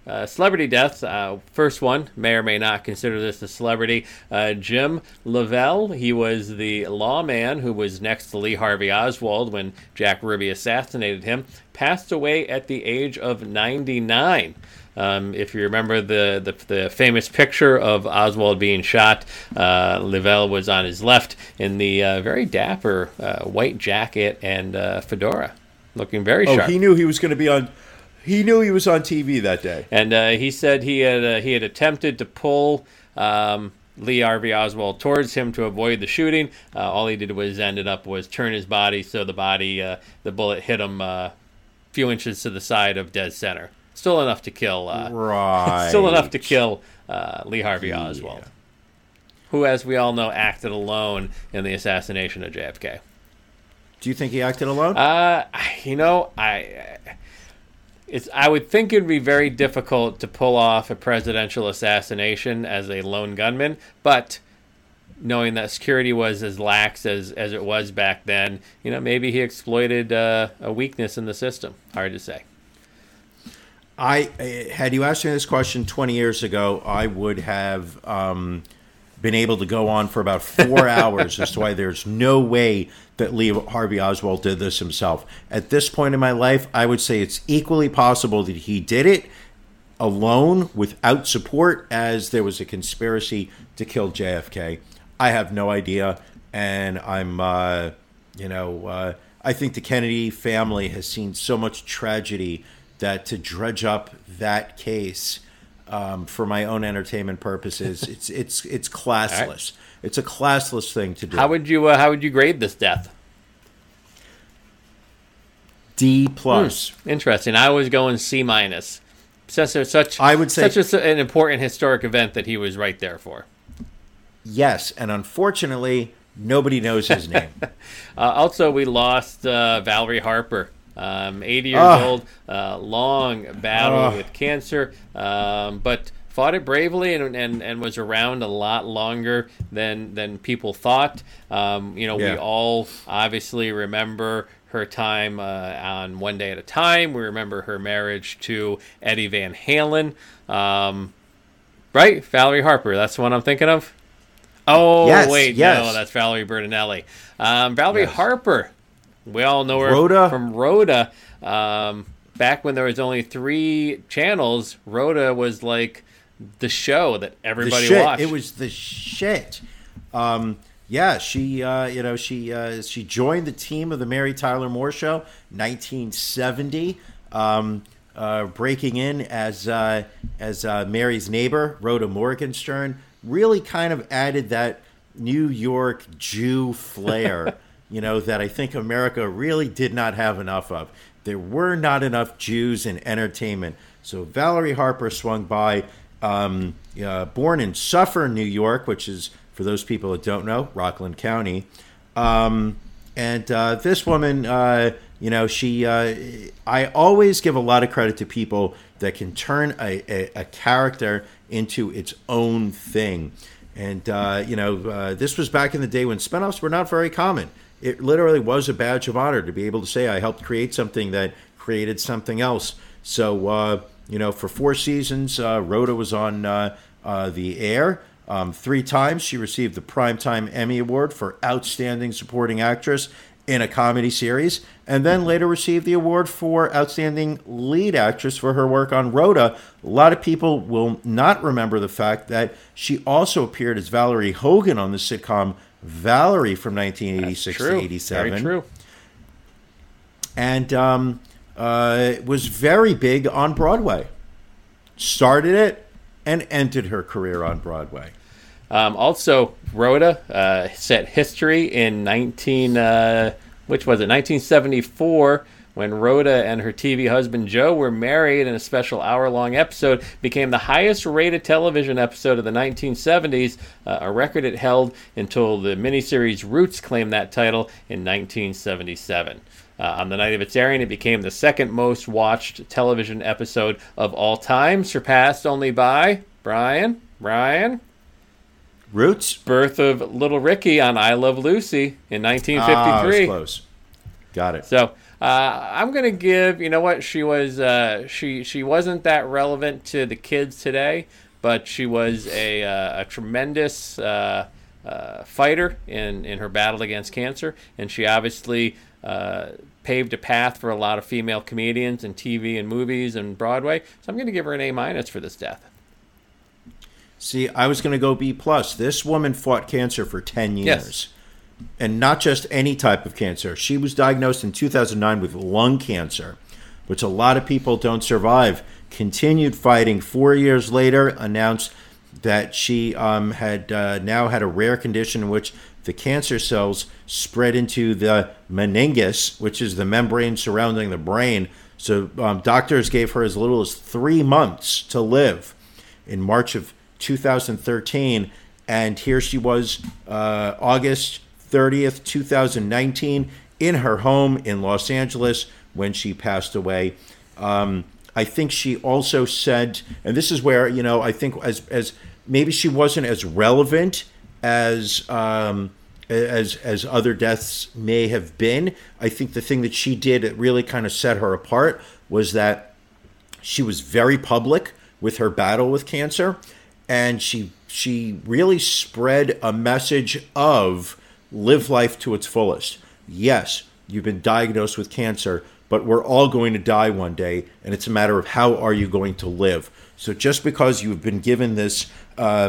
celebrity deaths. First one, may or may not consider this a celebrity. Jim Lavelle. He was the lawman who was next to Lee Harvey Oswald when Jack Ruby assassinated him. Passed away at the age of 99. If you remember the famous picture of Oswald being shot, Lavelle was on his left in the very dapper white jacket and fedora, looking very sharp. He knew he was going to be on. He knew he was on TV that day. And he said he had attempted to pull Lee Harvey Oswald towards him to avoid the shooting. All he did was turn his body so the bullet hit him a few inches to the side of dead center. Still enough to kill. Right. Still enough to kill Lee Harvey Oswald, who, as we all know, acted alone in the assassination of JFK. Do you think he acted alone? I would think it would be very difficult to pull off a presidential assassination as a lone gunman, but knowing that security was as lax as it was back then, maybe he exploited a weakness in the system. Hard to say. Had you asked me this question 20 years ago, I would have been able to go on for about 4 hours as to why there's no way that Lee Harvey Oswald did this himself. At this point in my life, I would say it's equally possible that he did it alone without support, as there was a conspiracy to kill JFK. I have no idea, and I think the Kennedy family has seen so much tragedy that to dredge up that case for my own entertainment purposes, it's classless. Right. It's a classless thing to do. How would you grade this death? D+. Interesting. I was going C-. Such an important historic event that he was right there for. Yes, and unfortunately, nobody knows his name. Also, we lost Valerie Harper. 80 years old, long battle with cancer, but fought it bravely and was around a lot longer than people thought. We all obviously remember her time on One Day at a Time. We remember her marriage to Eddie Van Halen. Right? Valerie Harper, that's the one I'm thinking of? Oh, yes, wait, yes. No, that's Valerie Bertinelli. Valerie Harper. We all know her Rhoda. from Rhoda. Back when there was only 3 channels, Rhoda was like the show that everybody watched. It was the shit. She joined the team of the Mary Tyler Moore Show, 1970, breaking in as Mary's neighbor, Rhoda Morgenstern. Really kind of added that New York Jew flair. That I think America really did not have enough of. There were not enough Jews in entertainment. So Valerie Harper swung by, born in Suffern, New York, which is, for those people that don't know, Rockland County. This woman, I always give a lot of credit to people that can turn a character into its own thing. And, this was back in the day when spinoffs were not very common. It literally was a badge of honor to be able to say, I helped create something that created something else. So, for 4 seasons, Rhoda was on the air. 3 times she received the Primetime Emmy Award for Outstanding Supporting Actress in a Comedy Series, and then later received the award for Outstanding Lead Actress for her work on Rhoda. A lot of people will not remember the fact that she also appeared as Valerie Hogan on the sitcom Valerie from 1986 to 87. Very true. And was very big on Broadway. Started it and ended her career on Broadway. Also, Rhoda set history in 1974, when Rhoda and her TV husband Joe were married in a special hour-long episode. Became the highest-rated television episode of the 1970s, a record it held until the miniseries Roots claimed that title in 1977. On the night of its airing, it became the second most watched television episode of all time, surpassed only by Brian? Roots? Birth of Little Ricky on I Love Lucy in 1953. That was close. Got it. So I'm going to give, you know what, she was she wasn't that relevant to the kids today, but she was a tremendous fighter in her battle against cancer, and she obviously paved a path for a lot of female comedians in TV and movies and Broadway. So I'm going to give her an A- for this death. See, I was going to go B+. This woman fought cancer for 10 years. Yes. And not just any type of cancer. She was diagnosed in 2009 with lung cancer, which a lot of people don't survive. Continued fighting. 4 years later, announced that she had now had a rare condition in which the cancer cells spread into the meninges, which is the membrane surrounding the brain. So doctors gave her as little as 3 months to live in March of 2013. And here she was, August 30th, 2019, in her home in Los Angeles when she passed away. I think she also said, and this is where, you know, I think as maybe she wasn't as relevant as other deaths may have been. I think the thing that she did that really kind of set her apart was that she was very public with her battle with cancer, and she really spread a message of live life to its fullest. Yes, you've been diagnosed with cancer, but we're all going to die one day, and it's a matter of how are you going to live. So just because you've been given this, a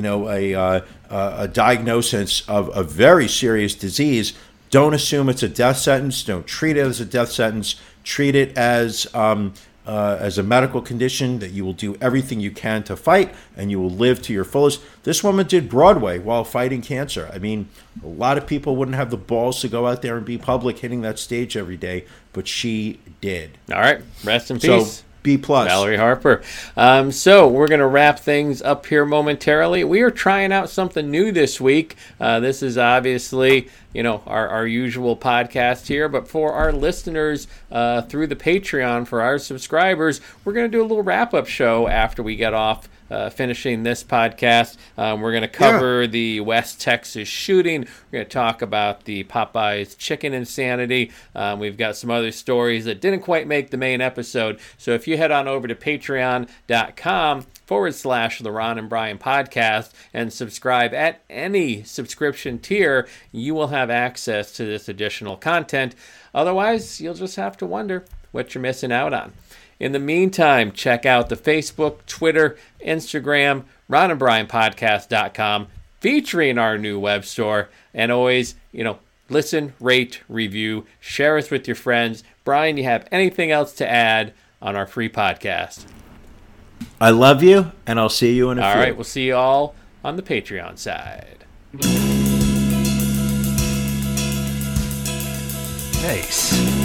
diagnosis of a very serious disease, don't assume it's a death sentence. Don't treat it as a death sentence. Treat it as a medical condition that you will do everything you can to fight, and you will live to your fullest. This woman did Broadway while fighting cancer. I mean, a lot of people wouldn't have the balls to go out there and be public hitting that stage every day, but she did. All right. Rest in peace. So, B+. Valerie Harper. So we're going to wrap things up here momentarily. We are trying out something new this week. This is obviously, you know, our usual podcast here, but for our listeners through the Patreon, for our subscribers, we're going to do a little wrap-up show after we get off finishing this podcast. We're going to cover the West Texas shooting. We're going to talk about the Popeyes chicken insanity. We've got some other stories that didn't quite make the main episode. So if you head on over to patreon.com/The Ron and Brian Podcast and subscribe at any subscription tier, you will have access to this additional content. Otherwise, you'll just have to wonder what you're missing out on. In the meantime, check out the Facebook, Twitter, Instagram, ronandbrianpodcast.com, featuring our new web store. And always, you know, listen, rate, review, share us with your friends. Brian, you have anything else to add on our free podcast? I love you, and I'll see you in a few. All right, we'll see you all on the Patreon side. Nice.